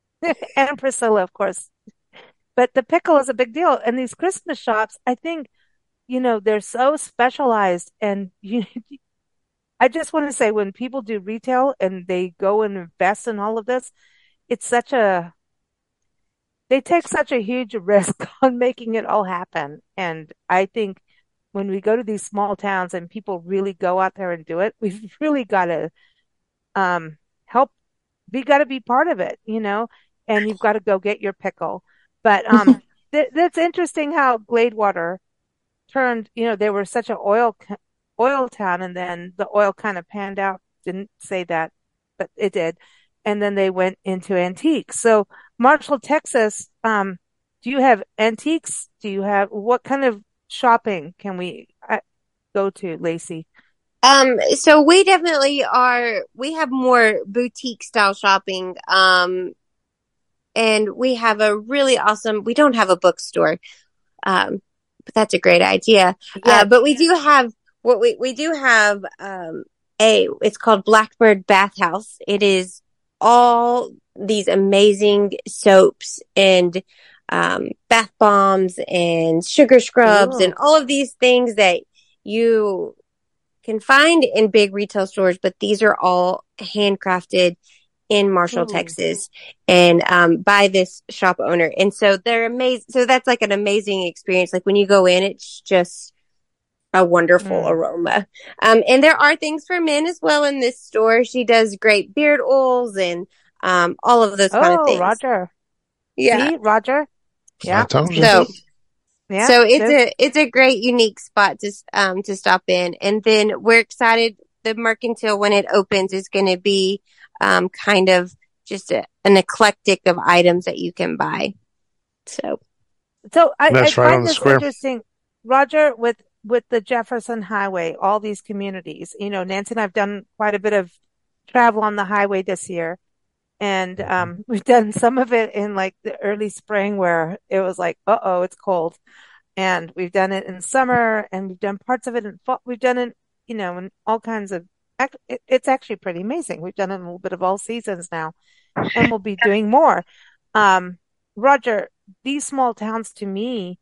and Priscilla, of course. But the pickle is a big deal. And these Christmas shops, I think, you know, they're so specialized. And you, I just want to say when people do retail and they go and invest in all of this, it's such a, they take such a huge risk on making it all happen. And I think when we go to these small towns and people really go out there and do it, we've really got to um, help. We got to be part of it, you know, and you've got to go get your pickle. But um, th that's interesting how Gladewater turned, you know, they were such an oil oil town, and then the oil kind of panned out. Didn't say that, but it did. And then they went into antiques. So Marshall, Texas, um, do you have antiques? Do you have what kind of shopping can we uh, go to, Lacey? Um, so we definitely are, we have more boutique style shopping. Um, and we have a really awesome, we don't have a bookstore. Um, but that's a great idea. Uh, Yes. but we do have what we, we do have, um, a, it's called Blackbird Bathhouse. It is all these amazing soaps and um, bath bombs and sugar scrubs and Ooh. all of these things that you can find in big retail stores, but these are all handcrafted in Marshall, Ooh. Texas, and um, by this shop owner. And so they're amazing. So that's like an amazing experience. Like when you go in, it's just a wonderful Mm. aroma. Um, and there are things for men as well in this store. She does great beard oils and um, all of those kind of Oh, things. Roger. Yeah. See, Roger. I Yeah. told you. So See, yeah. so it's There's a it's a great unique spot to um to stop in, and then we're excited. The Mercantile, when it opens, is going to be um kind of just a, an eclectic of items that you can buy. So so I, I That's right on find the this square. interesting, Roger, with with the Jefferson Highway, all these communities. You know, Nancy and I've done quite a bit of travel on the highway this year. And Mhm. um, we've done some of it in like the early spring where it was like, uh-oh, it's cold. And we've done it in summer and we've done parts of it in fall. We've done it, you know, in all kinds of, ac- it, it's actually pretty amazing. We've done it in a little bit of all seasons now and we'll be doing more. Um, Roger, these small towns to me,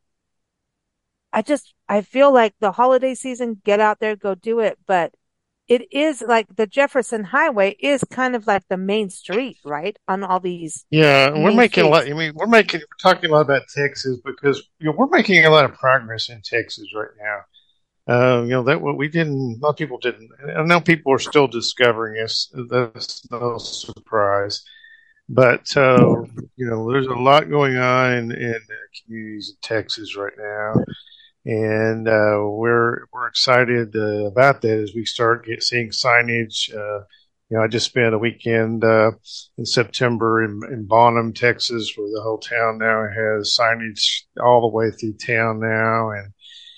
I just, I feel like the holiday season, get out there, go do it. But it is like the Jefferson Highway is kind of like the main street, right? On all these Yeah, and we're main making a lot. streets. I mean, we're making we're talking a lot about Texas because you know we're making a lot of progress in Texas right now. Uh, you know that what we didn't. A lot of people didn't. I know people are still discovering us. That's no surprise. But uh, you know, there's a lot going on in, in the communities in Texas right now, and uh, we're we're excited uh, about that as we start get, seeing signage. Uh, you know, I just spent a weekend uh, in September in, in Bonham, Texas, where the whole town now has signage all the way through town now, and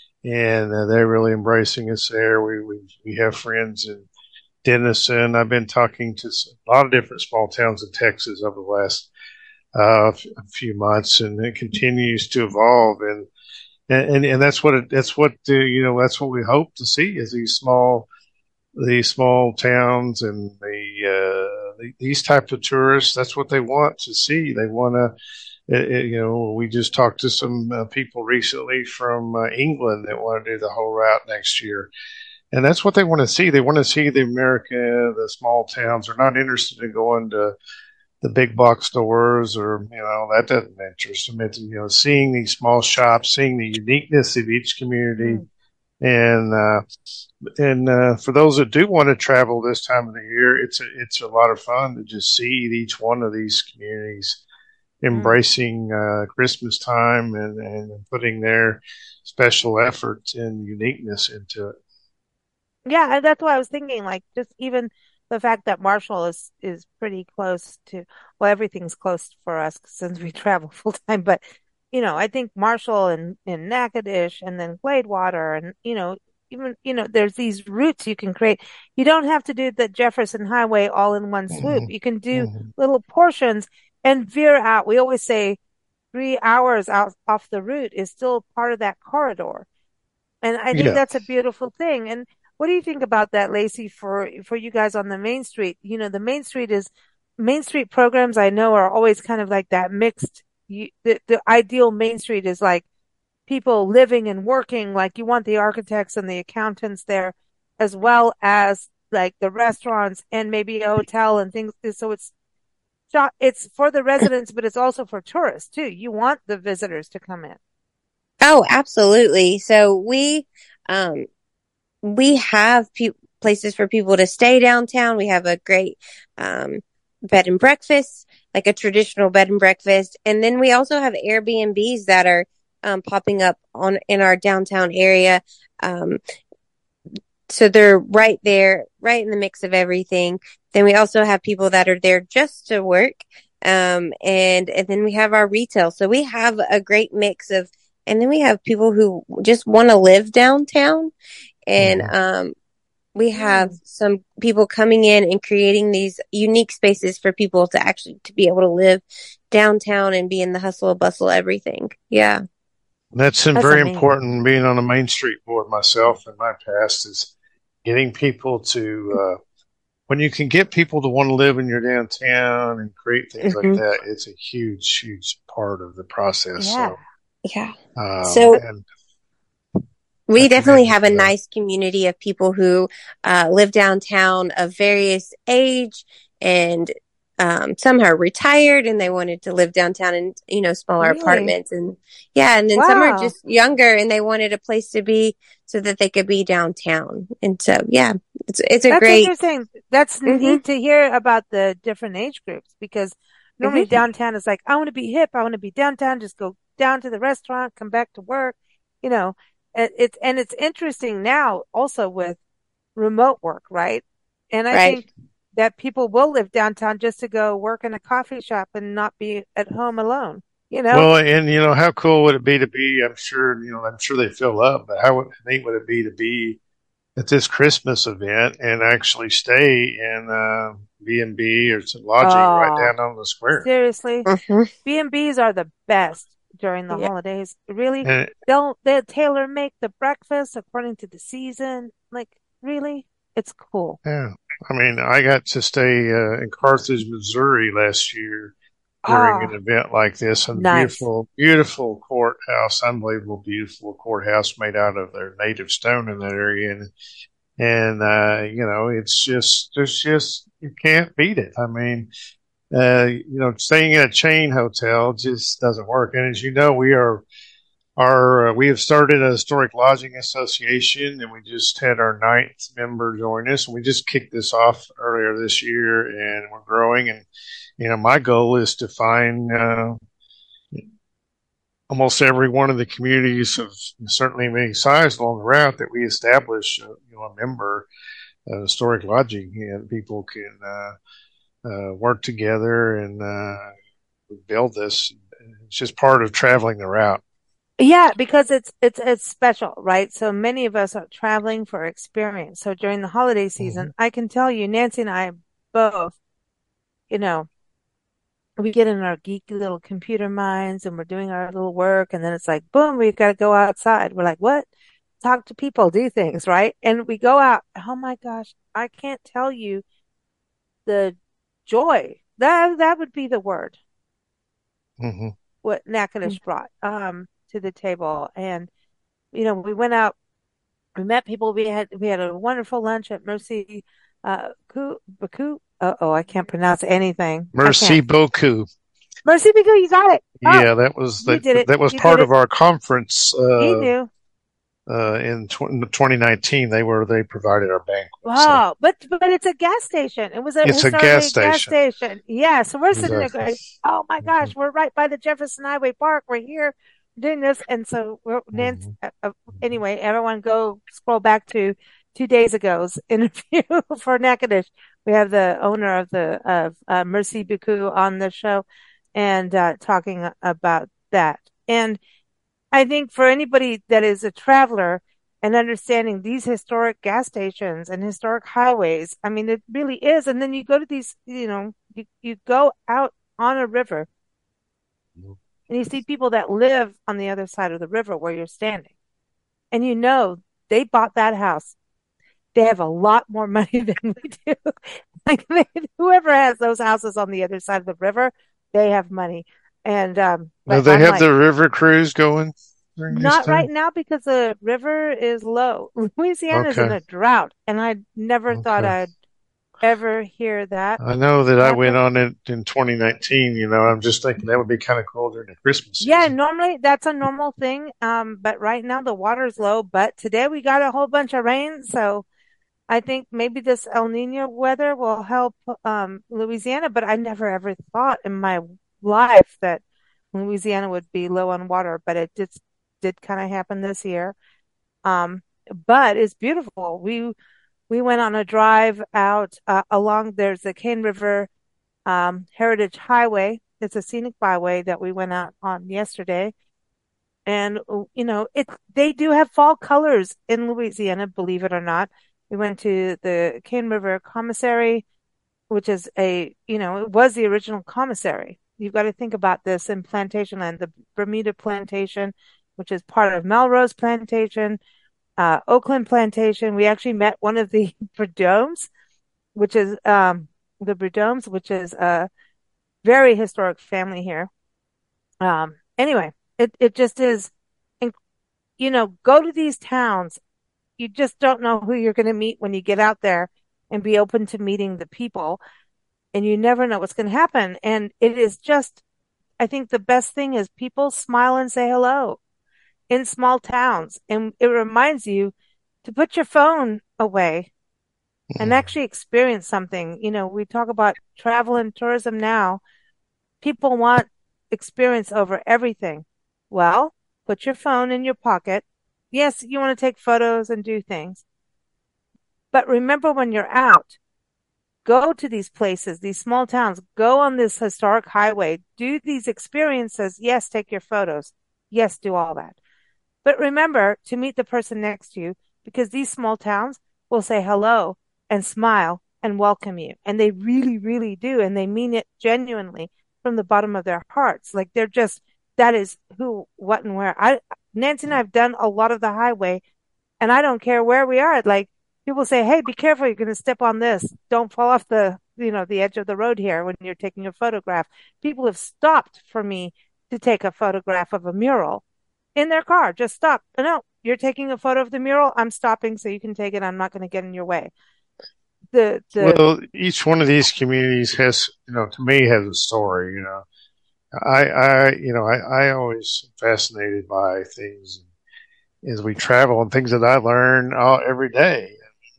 and uh, they're really embracing us there. We we we have friends in Denison. I've been talking to a lot of different small towns in Texas over the last uh, a few months, and it continues to evolve. And and and that's what it, that's what uh, you know that's what we hope to see is these small these small towns and the, uh, the these types of tourists. That's what they want to see. They want to, uh, uh, you know, we just talked to some uh, people recently from uh, England that want to do the whole route next year, and that's what they want to see. They want to see the America, the small towns. They're not interested in going to the big box stores or you know that doesn't interest them. It's you know seeing these small shops, seeing the uniqueness of each community, Mm, and uh, and uh, for those that do want to travel this time of the year, it's a, it's a lot of fun to just see each one of these communities mm. embracing uh, Christmas time and, and putting their special efforts and uniqueness into it. Yeah, and that's what I was thinking. Like just even the fact that Marshall is is pretty close to, well, everything's close for us since we travel full time. But you know, I think Marshall and and Natchitoches and then Gladewater and you know even you know there's these routes you can create. You don't have to do the Jefferson Highway all in one swoop. Mm-hmm. You can do Mm-hmm. little portions and veer out. We always say three hours out off the route is still part of that corridor. And I think Yeah. that's a beautiful thing. And what do you think about that, Lacey, for for you guys on the Main Street? You know, the Main Street is Main Street programs I know are always kind of like that mixed. You, the the ideal Main Street is like people living and working. Like you want the architects and the accountants there, as well as like the restaurants and maybe a hotel and things. So it's not, it's for the residents, but it's also for tourists too. You want the visitors to come in. oh, absolutely. So we um we have pe- places for people to stay downtown. We have a great um, bed and breakfast, like a traditional bed and breakfast, and then we also have Airbnbs that are um, popping up on in our downtown area. Um, so they're right there, right in the mix of everything. Then we also have people that are there just to work, um, and and then we have our retail. So we have a great mix of, and then we have people who just want to live downtown and Mm-hmm. um, we have Mm. some people coming in and creating these unique spaces for people to actually to be able to live downtown and be in the hustle and bustle, everything. Yeah. That's been That's very amazing. important being on a Main Street board myself in my past is getting people to uh, when you can get people to want to live in your downtown and create things like hmm that, it's a huge, huge part of the process. Yeah. So, Yeah. um, So and I we commend definitely you have a for that. nice community of people who uh, live downtown of various age, and um, some are retired and they wanted to live downtown in, you know, smaller Really? apartments. And yeah, and then some are Wow. just younger and they wanted a place to be so that they could be downtown. And so, yeah, it's, it's a That's great, interesting. That's hmm neat to hear about the different age groups because normally hmm downtown is like, I want to be hip. I want to be downtown. Just go down to the restaurant, come back to work. You know, it, it's, and it's interesting now also with remote work, right? And I right. think that people will live downtown just to go work in a coffee shop and not be at home alone, you know? Well, and you know, how cool would it be to be? I'm sure, you know, I'm sure they fill up, but how neat would it be to be at this Christmas event and actually stay in uh, B and B or some lodging right Oh, down on the square? seriously. hmm B and B's are the best during the Yeah. holidays. Really, And they'll they'll tailor make the breakfast according to the season. Like, really, it's cool. yeah, I mean, I got to stay uh, in Carthage, Missouri last year during an Ah, event like this, and nice. beautiful, beautiful courthouse, unbelievable, beautiful courthouse made out of their native stone in that area, and and uh, you know, it's just, there's just you can't beat it. I mean, uh, you know, staying in a chain hotel just doesn't work. And as you know, we are our uh, we have started a historic lodging association, and we just had our ninth member join us. And we just kicked this off earlier this year, and we're growing. And you know, my goal is to find uh, almost every one of the communities of certainly any size along the route that we establish, uh, you know, a member uh, historic lodging, and people can uh, uh, work together and uh, build this. It's just part of traveling the route. Yeah, because it's it's it's special, right? So many of us are traveling for experience. So during the holiday Mm-hmm. season, I can tell you, Nancy and I both, you know, we get in our geeky little computer minds and we're doing our little work, and then it's like, boom, we've got to go outside. We're like, what? Talk to people, do things, right? And we go out. Oh my gosh, I can't tell you the joy. That that would be the word. Mm-hmm. What Natchitoches brought um to the table, and you know, we went out. We met people. We had we had a wonderful lunch at Mercy uh Baku Baku. Uh oh, I can't pronounce anything. I Merci can't. beaucoup. Mercy Baku, you got it. Oh, Yeah, that was you that. did it. That was You did part of it. our conference You uh, knew. uh, in twenty nineteen. They were they provided our banquet, so Wow. But but it's a gas station. It was a it's a gas historically gas station. station. Yeah. So we're sitting there Exactly. going, oh my Mm-hmm. gosh, we're right by the Jefferson Highway Park. We're here doing this. And so we're Nancy, Mm-hmm. uh, uh, anyway, everyone go scroll back to two days ago's interview for Natchitoches. We have the owner of the of uh, Mercy Buku on the show and uh, talking about that. And I think for anybody that is a traveler and understanding these historic gas stations and historic highways, I mean, it really is. And then you go to these, you know, you, you go out on a river and you see people that live on the other side of the river where you're standing. And you know, they bought that house. They have a lot more money than we do. Like they, whoever has those houses on the other side of the river, they have money. And um, Do but they I'm have like, the river cruise going during this not right time? now because the river is low. Louisiana's in Okay. a drought, and I never thought Okay. I'd ever hear that I know that I went happen. on it in twenty nineteen. You know, I'm just thinking that would be kind of cool during the Christmas Yeah, season. normally that's a normal thing. Um, but right now the water's low, but today we got a whole bunch of rain, so I think maybe this El Nino weather will help um Louisiana, but I never ever thought in my life that Louisiana would be low on water, but it just did kind of happen this year. Um, but it's beautiful. We we went on a drive out uh, along there's the Cane River um, Heritage Highway. It's a scenic byway that we went out on yesterday. And uh, you know, it they do have fall colors in Louisiana, believe it or not. We went to the Cane River Commissary, which is a, you know, it was the original commissary. You've got to think about this in plantation land, the Bermuda Plantation, which is part of Melrose Plantation, uh, Oakland Plantation. We actually met one of the Perdomes. which is um, the Prudhommes, which is a very historic family here. Um, anyway, it, it just is, and, you know, go to these towns. You just don't know who you're going to meet when you get out there and be open to meeting the people. And you never know what's going to happen. And it is just, I think the best thing is people smile and say hello in small towns. And it reminds you to put your phone away and actually experience something. You know, we talk about travel and tourism now. People want experience over everything. Well, put your phone in your pocket. Yes, you want to take photos and do things. But remember when you're out, go to these places, these small towns, go on this historic highway, do these experiences. Yes, take your photos. Yes, do all that. But remember to meet the person next to you, because these small towns will say hello and smile and welcome you. And they really, really do. And they mean it genuinely from the bottom of their hearts. Like they're just, that is who, what, and where. I, Nancy and I have done a lot of the highway, and I don't care where we are. Like people say, hey, be careful. You're going to step on this. Don't fall off the, you know, the edge of the road here when you're taking a photograph. People have stopped for me to take a photograph of a mural in their car. Just stop. No, you're taking a photo of the mural. I'm stopping so you can take it. I'm not going to get in your way. The, the, Well, each one of these communities has, you know, to me has a story, you know. I, I, you know, I, I always am fascinated by things as we travel and things that I learn all, every day.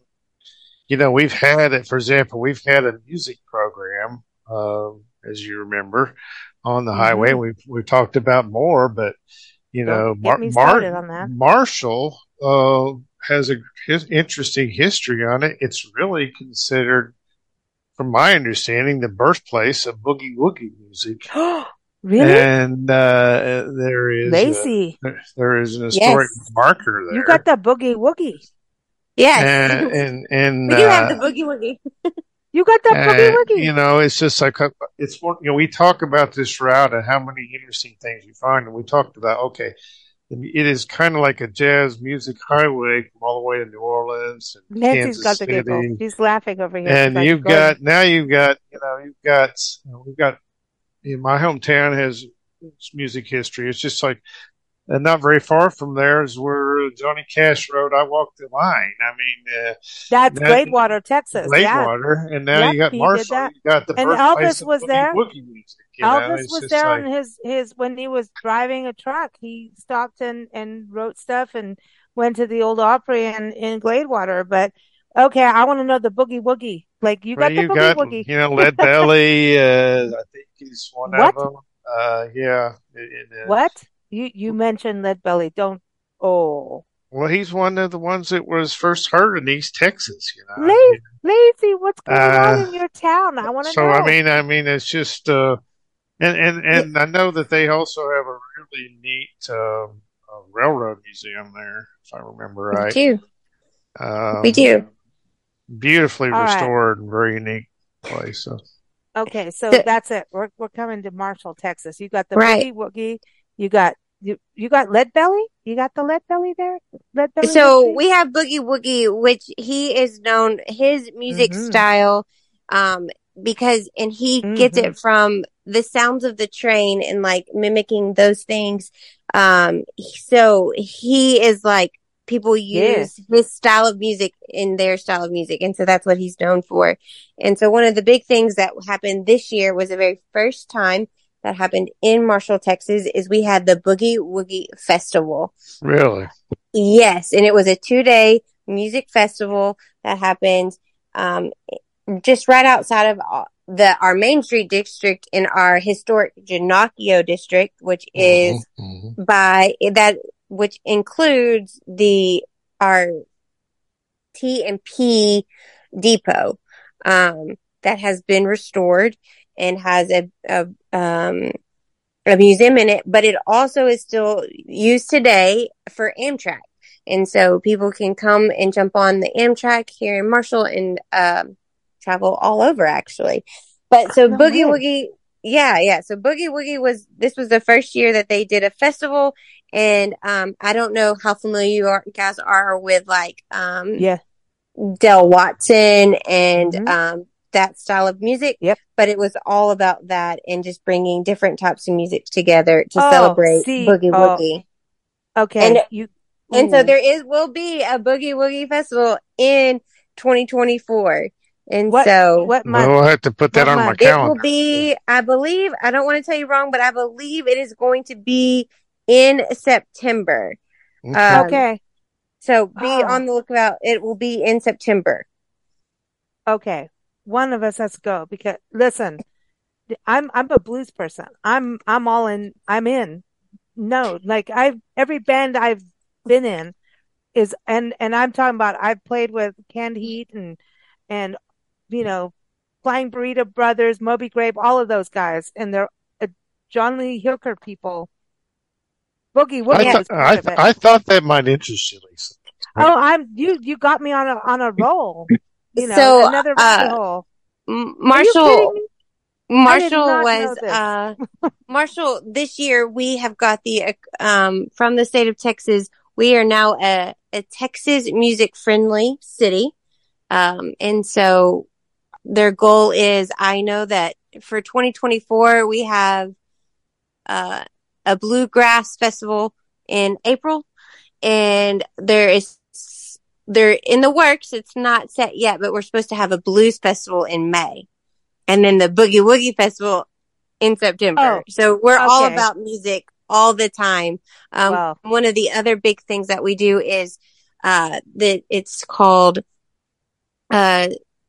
You know, we've had it, for example, we've had a music program, uh, as you remember, on the highway. mm-hmm. We've, we've talked about more, but, you know, Don't get Mar- me Mar- started on that. Marshall, uh, has a his interesting history on it. It's really considered, from my understanding, the birthplace of boogie woogie music. Really? And uh, there is Lacey. a, there is an historic Yes. marker there. You got the boogie woogie. Yes. and and, and We do have uh, the boogie woogie. You got that boogie and, woogie. you know, it's just like a- it's one. You know, we talk about this route and how many interesting things you find, and we talked about okay, it is kind of like a jazz music highway from all the way to New Orleans and Nancy's Kansas got the giggles. City. She's laughing over here. And She's like, you've "Go." got now you've got you know you've got you know, we've got in my hometown has music history. It's just like and not very far from there is where Johnny Cash wrote "I Walked the Line." I mean, uh, That's that Gladewater, Texas. Yeah. Gladewater, and now Yep, you got he did Marshall. that. You got the And birthplace Elvis of was boogie there. woogie music. You know, Elvis it's was just there like on his, his, when he was driving a truck, he stopped and, and wrote stuff and went to the old Opry and in Gladewater. But okay, I want to know the boogie woogie. Like you well, got the you boogie got woogie. you know Lead Belly. Uh, I think he's one of What? them. Uh, yeah. And, uh, What? You, you mentioned Lead Belly. Don't, oh. well, he's one of the ones that was first heard in East Texas. You know. I Lazy, mean, Lazy, what's going on uh, in your town? I want to so I know. mean, I mean, it's just. Uh, And and Yeah, and I know that they also have a really neat um, uh, railroad museum there, if I remember we right. do. We Um, do. beautifully All right. restored and very unique place. So Okay, so So, that's it. We're we're coming to Marshall, Texas. You got the right. boogie woogie. You got you you got Lead Belly. You got the Lead Belly there. Lead Belly So whiskey. we have Boogie Woogie, which he is known, his music Mm-hmm. style, um, because, and he gets Mm-hmm. it from the sounds of the train and like mimicking those things. Um, so he is like, people Yeah. use his style of music in their style of music. And so that's what he's known for. And so one of the big things that happened this year was the very first time that happened in Marshall, Texas, is we had the Boogie Woogie Festival. really, Yes, and it was a two-day music festival that happened um, just right outside of uh, the our Main Street district in our historic Gennaquio district, which is mm-hmm. by that, which includes the our T and P depot um, that has been restored and has a, a um a museum in it, but it also is still used today for Amtrak. And so people can come and jump on the Amtrak here in Marshall and um, travel all over actually. But so No Boogie way. Woogie, yeah, yeah. So Boogie Woogie was, this was the first year that they did a festival. And um, I don't know how familiar you are, guys are with like um, Yeah. Del Watson and Mhm. um, that style of music. Yep. But it was all about that and just bringing different types of music together to Oh, celebrate see, Boogie oh, Woogie. And okay. You, and so ooh, there is will be a Boogie Woogie Festival in twenty twenty-four. And what, so what Well, month? I'll have to put that What on my month? it will calendar. be, I believe, I don't want to tell you wrong, but I believe it is going to be in September. Okay. Um, Okay. so be Oh, on the lookout. It will be in September. okay. One of us has to go because listen, I'm, I'm a blues person. I'm, I'm all in, I'm in. No, like I've, every band I've been in is, and, and I'm talking about, I've played with Canned Heat and, and, you know, Flying Burrito Brothers, Moby Grape, all of those guys. And they're uh, John Lee Hooker people. Boogie I Woogie Yeah. thought was part I of th- it. I thought that might interest you, Lisa. Oh, I'm, you, you got me on a, on a roll, you know, So, another rabbit uh, hole. Are you kidding Marshall, me? I did Marshall not know was, this. uh, Marshall, this year we have got the, um, from the state of Texas, we are now a, a Texas music friendly city. Um, and so their goal is, I know that for twenty twenty-four, we have, uh, a bluegrass festival in April, and there is, they're in the works. It's not set yet, but we're supposed to have a blues festival in May, and then the Boogie Woogie Festival in September. Oh, So we're all okay. about music all the time. Um, Well, one of the other big things that we do is, uh, that it's called, uh,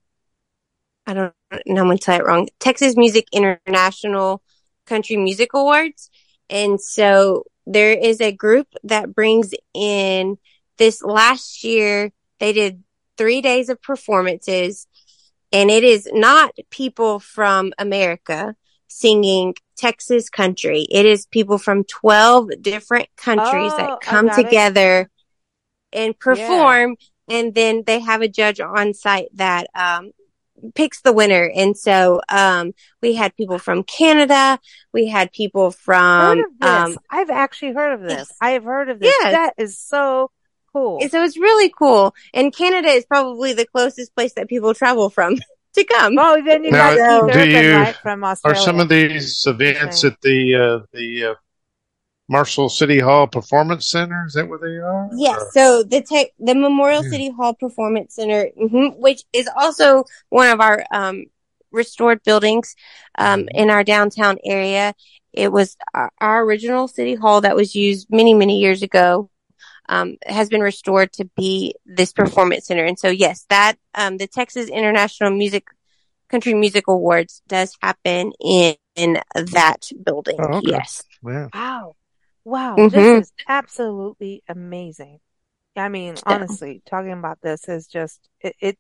I don't know, I'm going to tell it wrong. Texas Music International Country Music Awards. And so there is a group that brings in, this last year, they did three days of performances, and it is not people from America singing Texas country. It is people from twelve different countries that oh, I come got it. together and Yeah. perform. And then they have a judge on site that, um, picks the winner. And so, um, we had people from Canada. We had people Heard from, of this. um, I've actually heard of this. yes, I have heard of this. yes. That is so And cool. so it's really cool. And Canada is probably the closest place that people travel from to come. Oh, then you And got Now, Keith so, do Urban, you right, from are some Australia. of these You events saying? at the uh, the uh, Marshall City Hall Performance Center? Is that where they are? yes. Or, So the tech, the Memorial yeah. City Hall Performance Center, mhm, which is also one of our, um, restored buildings, um, Mhm. in our downtown area. It was our, our original city hall that was used many, many years ago. Um, has been restored to be this performance center. And so, yes, that, um, the Texas International Music Country Music Awards does happen in, in that building. Oh, okay. Yes. Yeah. Wow. Wow. This Mm-hmm. is absolutely amazing. I mean, So, honestly, talking about this is just it, it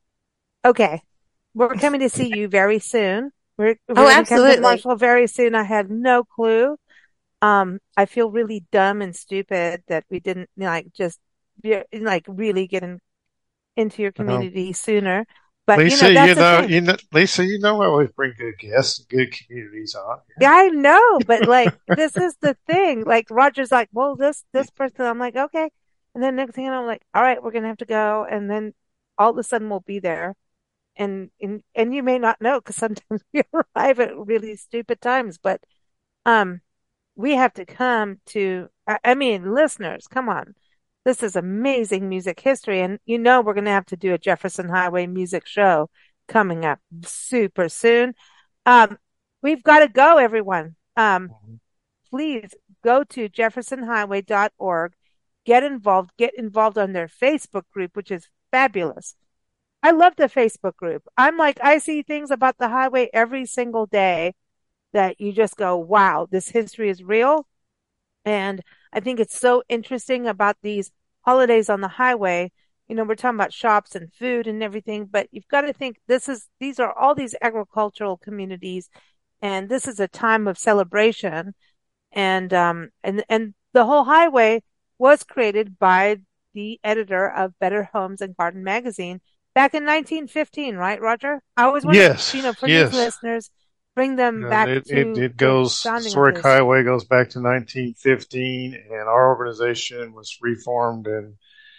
okay. We're coming to see you very soon. We're we're oh, going to come to absolutely. Marshall very soon. I had no clue. Um, I feel really dumb and stupid that we didn't like just be, like really get in, into your Um, community sooner. But you know, Lisa, you that's the know, thing. you know, Lisa, you know, I always bring good guests, and good communities on. Yeah, I know, but like this is the thing. Like Roger's like, well, this this person. I'm like, okay. And then next thing you know, I'm like, all right, we're gonna have to go. And then all of a sudden we'll be there. And and and you may not know because sometimes we arrive at really stupid times. But um, we have to come to. I, I mean, listeners, come on. This is amazing music history, and you know we're gonna have to do a Jefferson Highway music show coming up super soon. Um, we've got to go, everyone. Um, Yeah. please go to jefferson highway dot org, get involved, get involved on their Facebook group, which is fabulous. I love the Facebook group. I'm like, I see things about the highway every single day that you just go, wow, this history is real. And I think it's so interesting about these holidays on the highway. You know, we're talking about shops and food and everything, but you've got to think this is, these are all these agricultural communities, and this is a time of celebration. And, um, and, and the whole highway was created by the editor of Better Homes and Garden magazine back in nineteen fifteen, right, Roger? I always want to, Yes, you know, for new yes. listeners, bring them And back it, it, to it the goes, founding of Historic this. Highway goes back to nineteen fifteen, and our organization was reformed in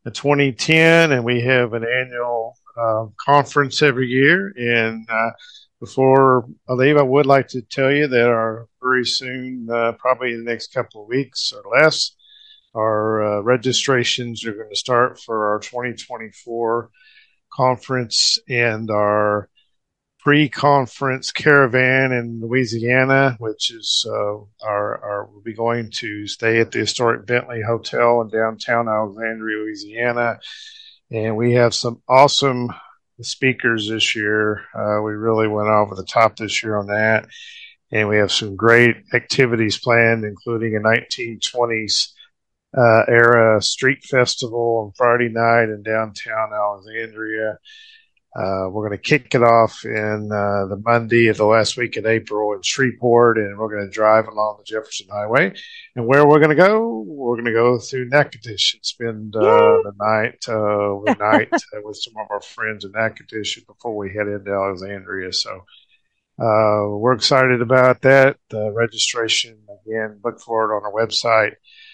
twenty ten, and we have an annual uh, conference every year. And uh, before I leave, I would like to tell you that our very soon, uh, probably in the next couple of weeks or less, our uh, registrations are going to start for our twenty twenty-four conference and our pre-conference caravan in Louisiana, which is uh, our, our we'll be going to stay at the historic Bentley Hotel in downtown Alexandria, Louisiana, and we have some awesome speakers this year. Uh, we really went over the top this year on that, and we have some great activities planned, including a nineteen twenties uh, era street festival on Friday night in downtown Alexandria. Uh, we're going to kick it off in uh, the Monday of the last week in April in Shreveport, and we're going to drive along the Jefferson Highway. And where we're going to go, we're going to go through Natchitoches and spend uh, the night, uh, the night uh, with some of our friends in Natchitoches before we head into Alexandria. So uh, we're excited about that. The registration, again, look for it on our website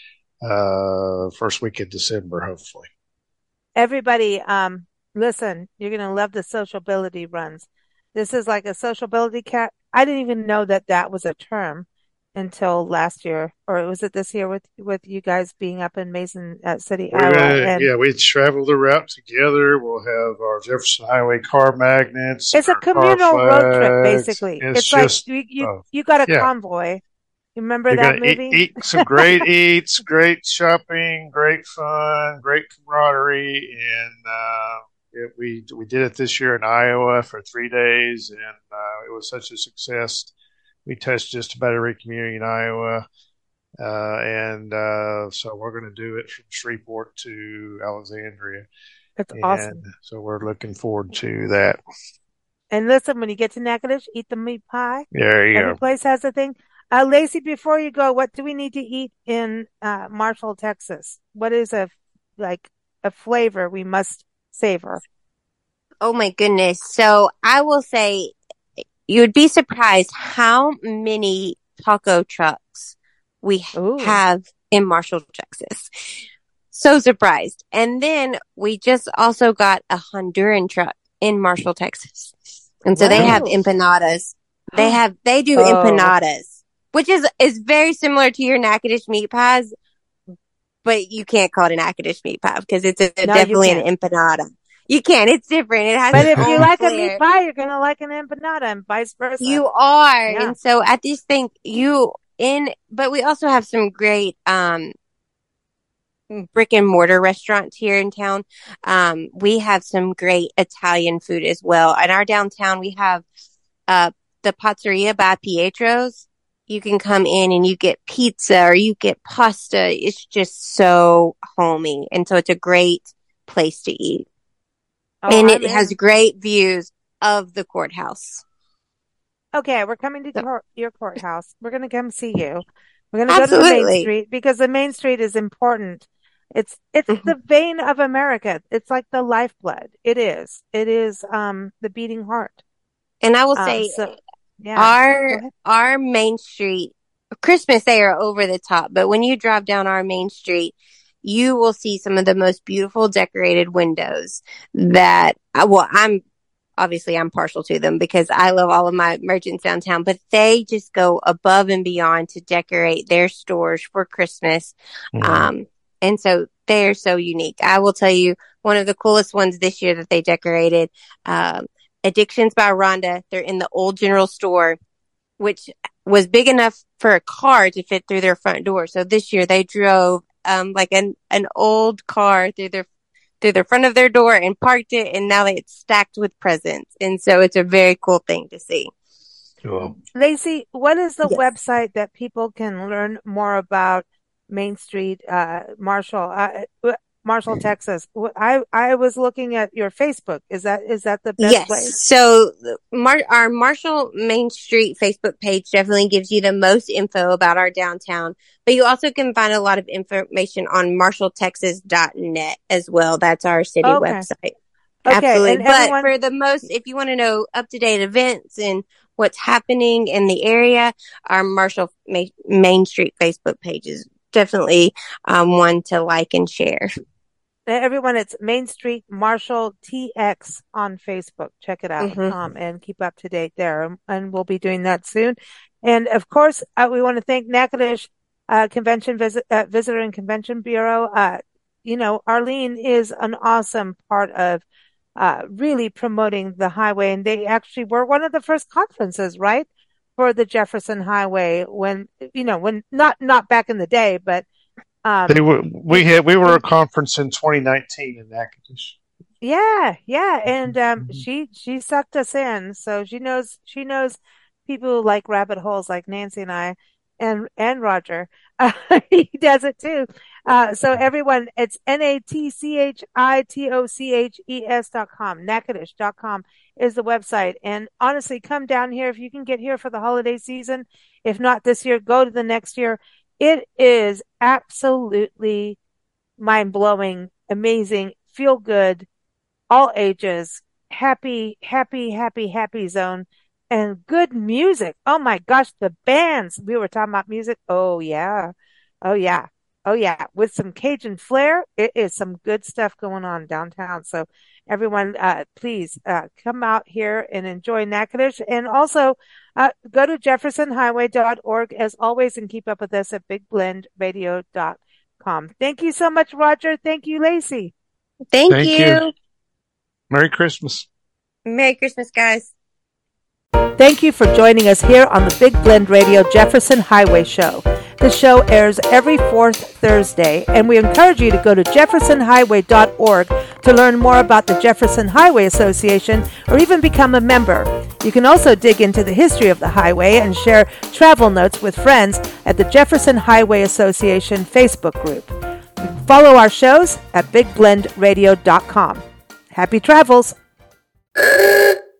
uh, first week of December, hopefully. Everybody, um, listen, you're going to love the sociability runs. This is like a sociability cat. I didn't even know that that was a term until last year, or was it this year with, with you guys being up in Mason uh, City, We're Iowa? gonna, And yeah, we travel the route together. We'll have our Jefferson Highway car magnets. it's a our car communal road trip, flags. basically. It's, It's like just, you, you, oh, you got a yeah. convoy. You remember You're that gonna eat, movie? eat some great eats, great shopping, great fun, great camaraderie, and uh, it, we we did it this year in Iowa for three days, and uh, it was such a success. We touched just about every community in Iowa, uh, and uh, so we're going to do it from Shreveport to Alexandria, It's and awesome. so we're looking forward to that. And listen, when you get to Natchitoches, eat the meat pie. There you Every go. place has a thing. Uh, Lacey, before you go, what do we need to eat in uh, Marshall, Texas? What is a like a flavor we must savor? Oh my goodness. So I will say you'd be surprised how many taco trucks we Ooh. have in Marshall, Texas. So surprised. And then we just also got a Honduran truck in Marshall, Texas. And so they have Wow. empanadas. They have, they do Oh. empanadas, which is, is very similar to your Natchitoches meat pies, but you can't call it a Natchitoches meat pie because it's a, No, you definitely an can't. empanada. You can. It's different. It has But its if you own like a flair. meat pie, you're gonna like an empanada, and vice versa. You are. Yeah. And so I just think you in, but we also have some great, um, brick and mortar restaurants here in town. Um, we have some great Italian food as well. In our downtown, we have, uh, the Pizzeria by Pietro's. You can come in and you get pizza or you get pasta. It's just so homey. And so it's a great place to eat. Oh, and I'm it has in. great views of the courthouse. Okay, we're coming to So, court, your courthouse. We're gonna come see you. We're gonna go to the main absolutely. street because the main street is important. It's it's Mhm. the vein of America. It's like the lifeblood. It is. It is um the beating heart. And I will Um say so yeah. Go our, ahead. our main street, Christmas, they are over the top, but when you drive down our main street, you will see some of the most beautiful decorated windows that, uh, well, I'm, obviously I'm partial to them because I love all of my merchants downtown, but they just go above and beyond to decorate their stores for Christmas. Mhm. Um, and so they're so unique. I will tell you one of the coolest ones this year that they decorated, um, Addictions by Rhonda. They're in the old general store, which was big enough for a car to fit through their front door. So this year they drove, um, like an, an old car through their, through the front of their door and parked it. And now it's stacked with presents. And so it's a very cool thing to see. Cool. Lacey, what is the Yes. website that people can learn more about Main Street, uh, Marshall, uh, uh, Marshall, Texas? Wh- I I was looking at your Facebook. Is that is that the best place? Yes. So the Mar- our Marshall Main Street Facebook page definitely gives you the most info about our downtown, but you also can find a lot of information on marshall texas dot net as well. That's our city Okay. website. Okay. Absolutely. And But everyone, for the most, if you want to know up-to-date events and what's happening in the area, our Marshall Ma- Main Street Facebook page is definitely um, one to like and share. everyone, it's Main Street Marshall T X on Facebook. Check it out, Mm-hmm. um, and keep up to date there. And we'll be doing that soon. And of course, uh, we want to thank Natchitoches uh, Convention Visit, uh, Visitor and Convention Bureau. Uh, you know, Arlene is an awesome part of uh, really promoting the highway. And they actually were one of the first conferences, right, for the Jefferson Highway when, you know, when not, not back in the day, but um, they were, we had, we were a conference in twenty nineteen in Natchitoches. Yeah, yeah. And um, Mm-hmm. she, she sucked us in. So she knows, she knows people who like rabbit holes like Nancy and I and, and Roger. Uh, he does it too. Uh, so everyone, it's N A T C H I T O C H E S dot com. Natchitoches dot com is the website. And honestly, come down here if you can get here for the holiday season. If not this year, go to the next year. It is absolutely mind blowing, amazing, feel good, all ages, happy, happy, happy, happy zone, and good music. Oh my gosh, the bands. We were talking about music. Oh yeah. Oh yeah. Oh yeah. With some Cajun flair, it is some good stuff going on downtown. So everyone, uh, please, uh, come out here and enjoy Natchitoches, and also, uh, go to jefferson highway dot org as always, and keep up with us at big blend radio dot com. Thank you so much, Roger. Thank you, Lacey. Thank, Thank you. you. Merry Christmas. Merry Christmas, guys. Thank you for joining us here on the Big Blend Radio Jefferson Highway Show. The show airs every fourth Thursday, and we encourage you to go to jefferson highway dot org to learn more about the Jefferson Highway Association or even become a member. You can also dig into the history of the highway and share travel notes with friends at the Jefferson Highway Association Facebook group. Follow our shows at big blend radio dot com. Happy travels!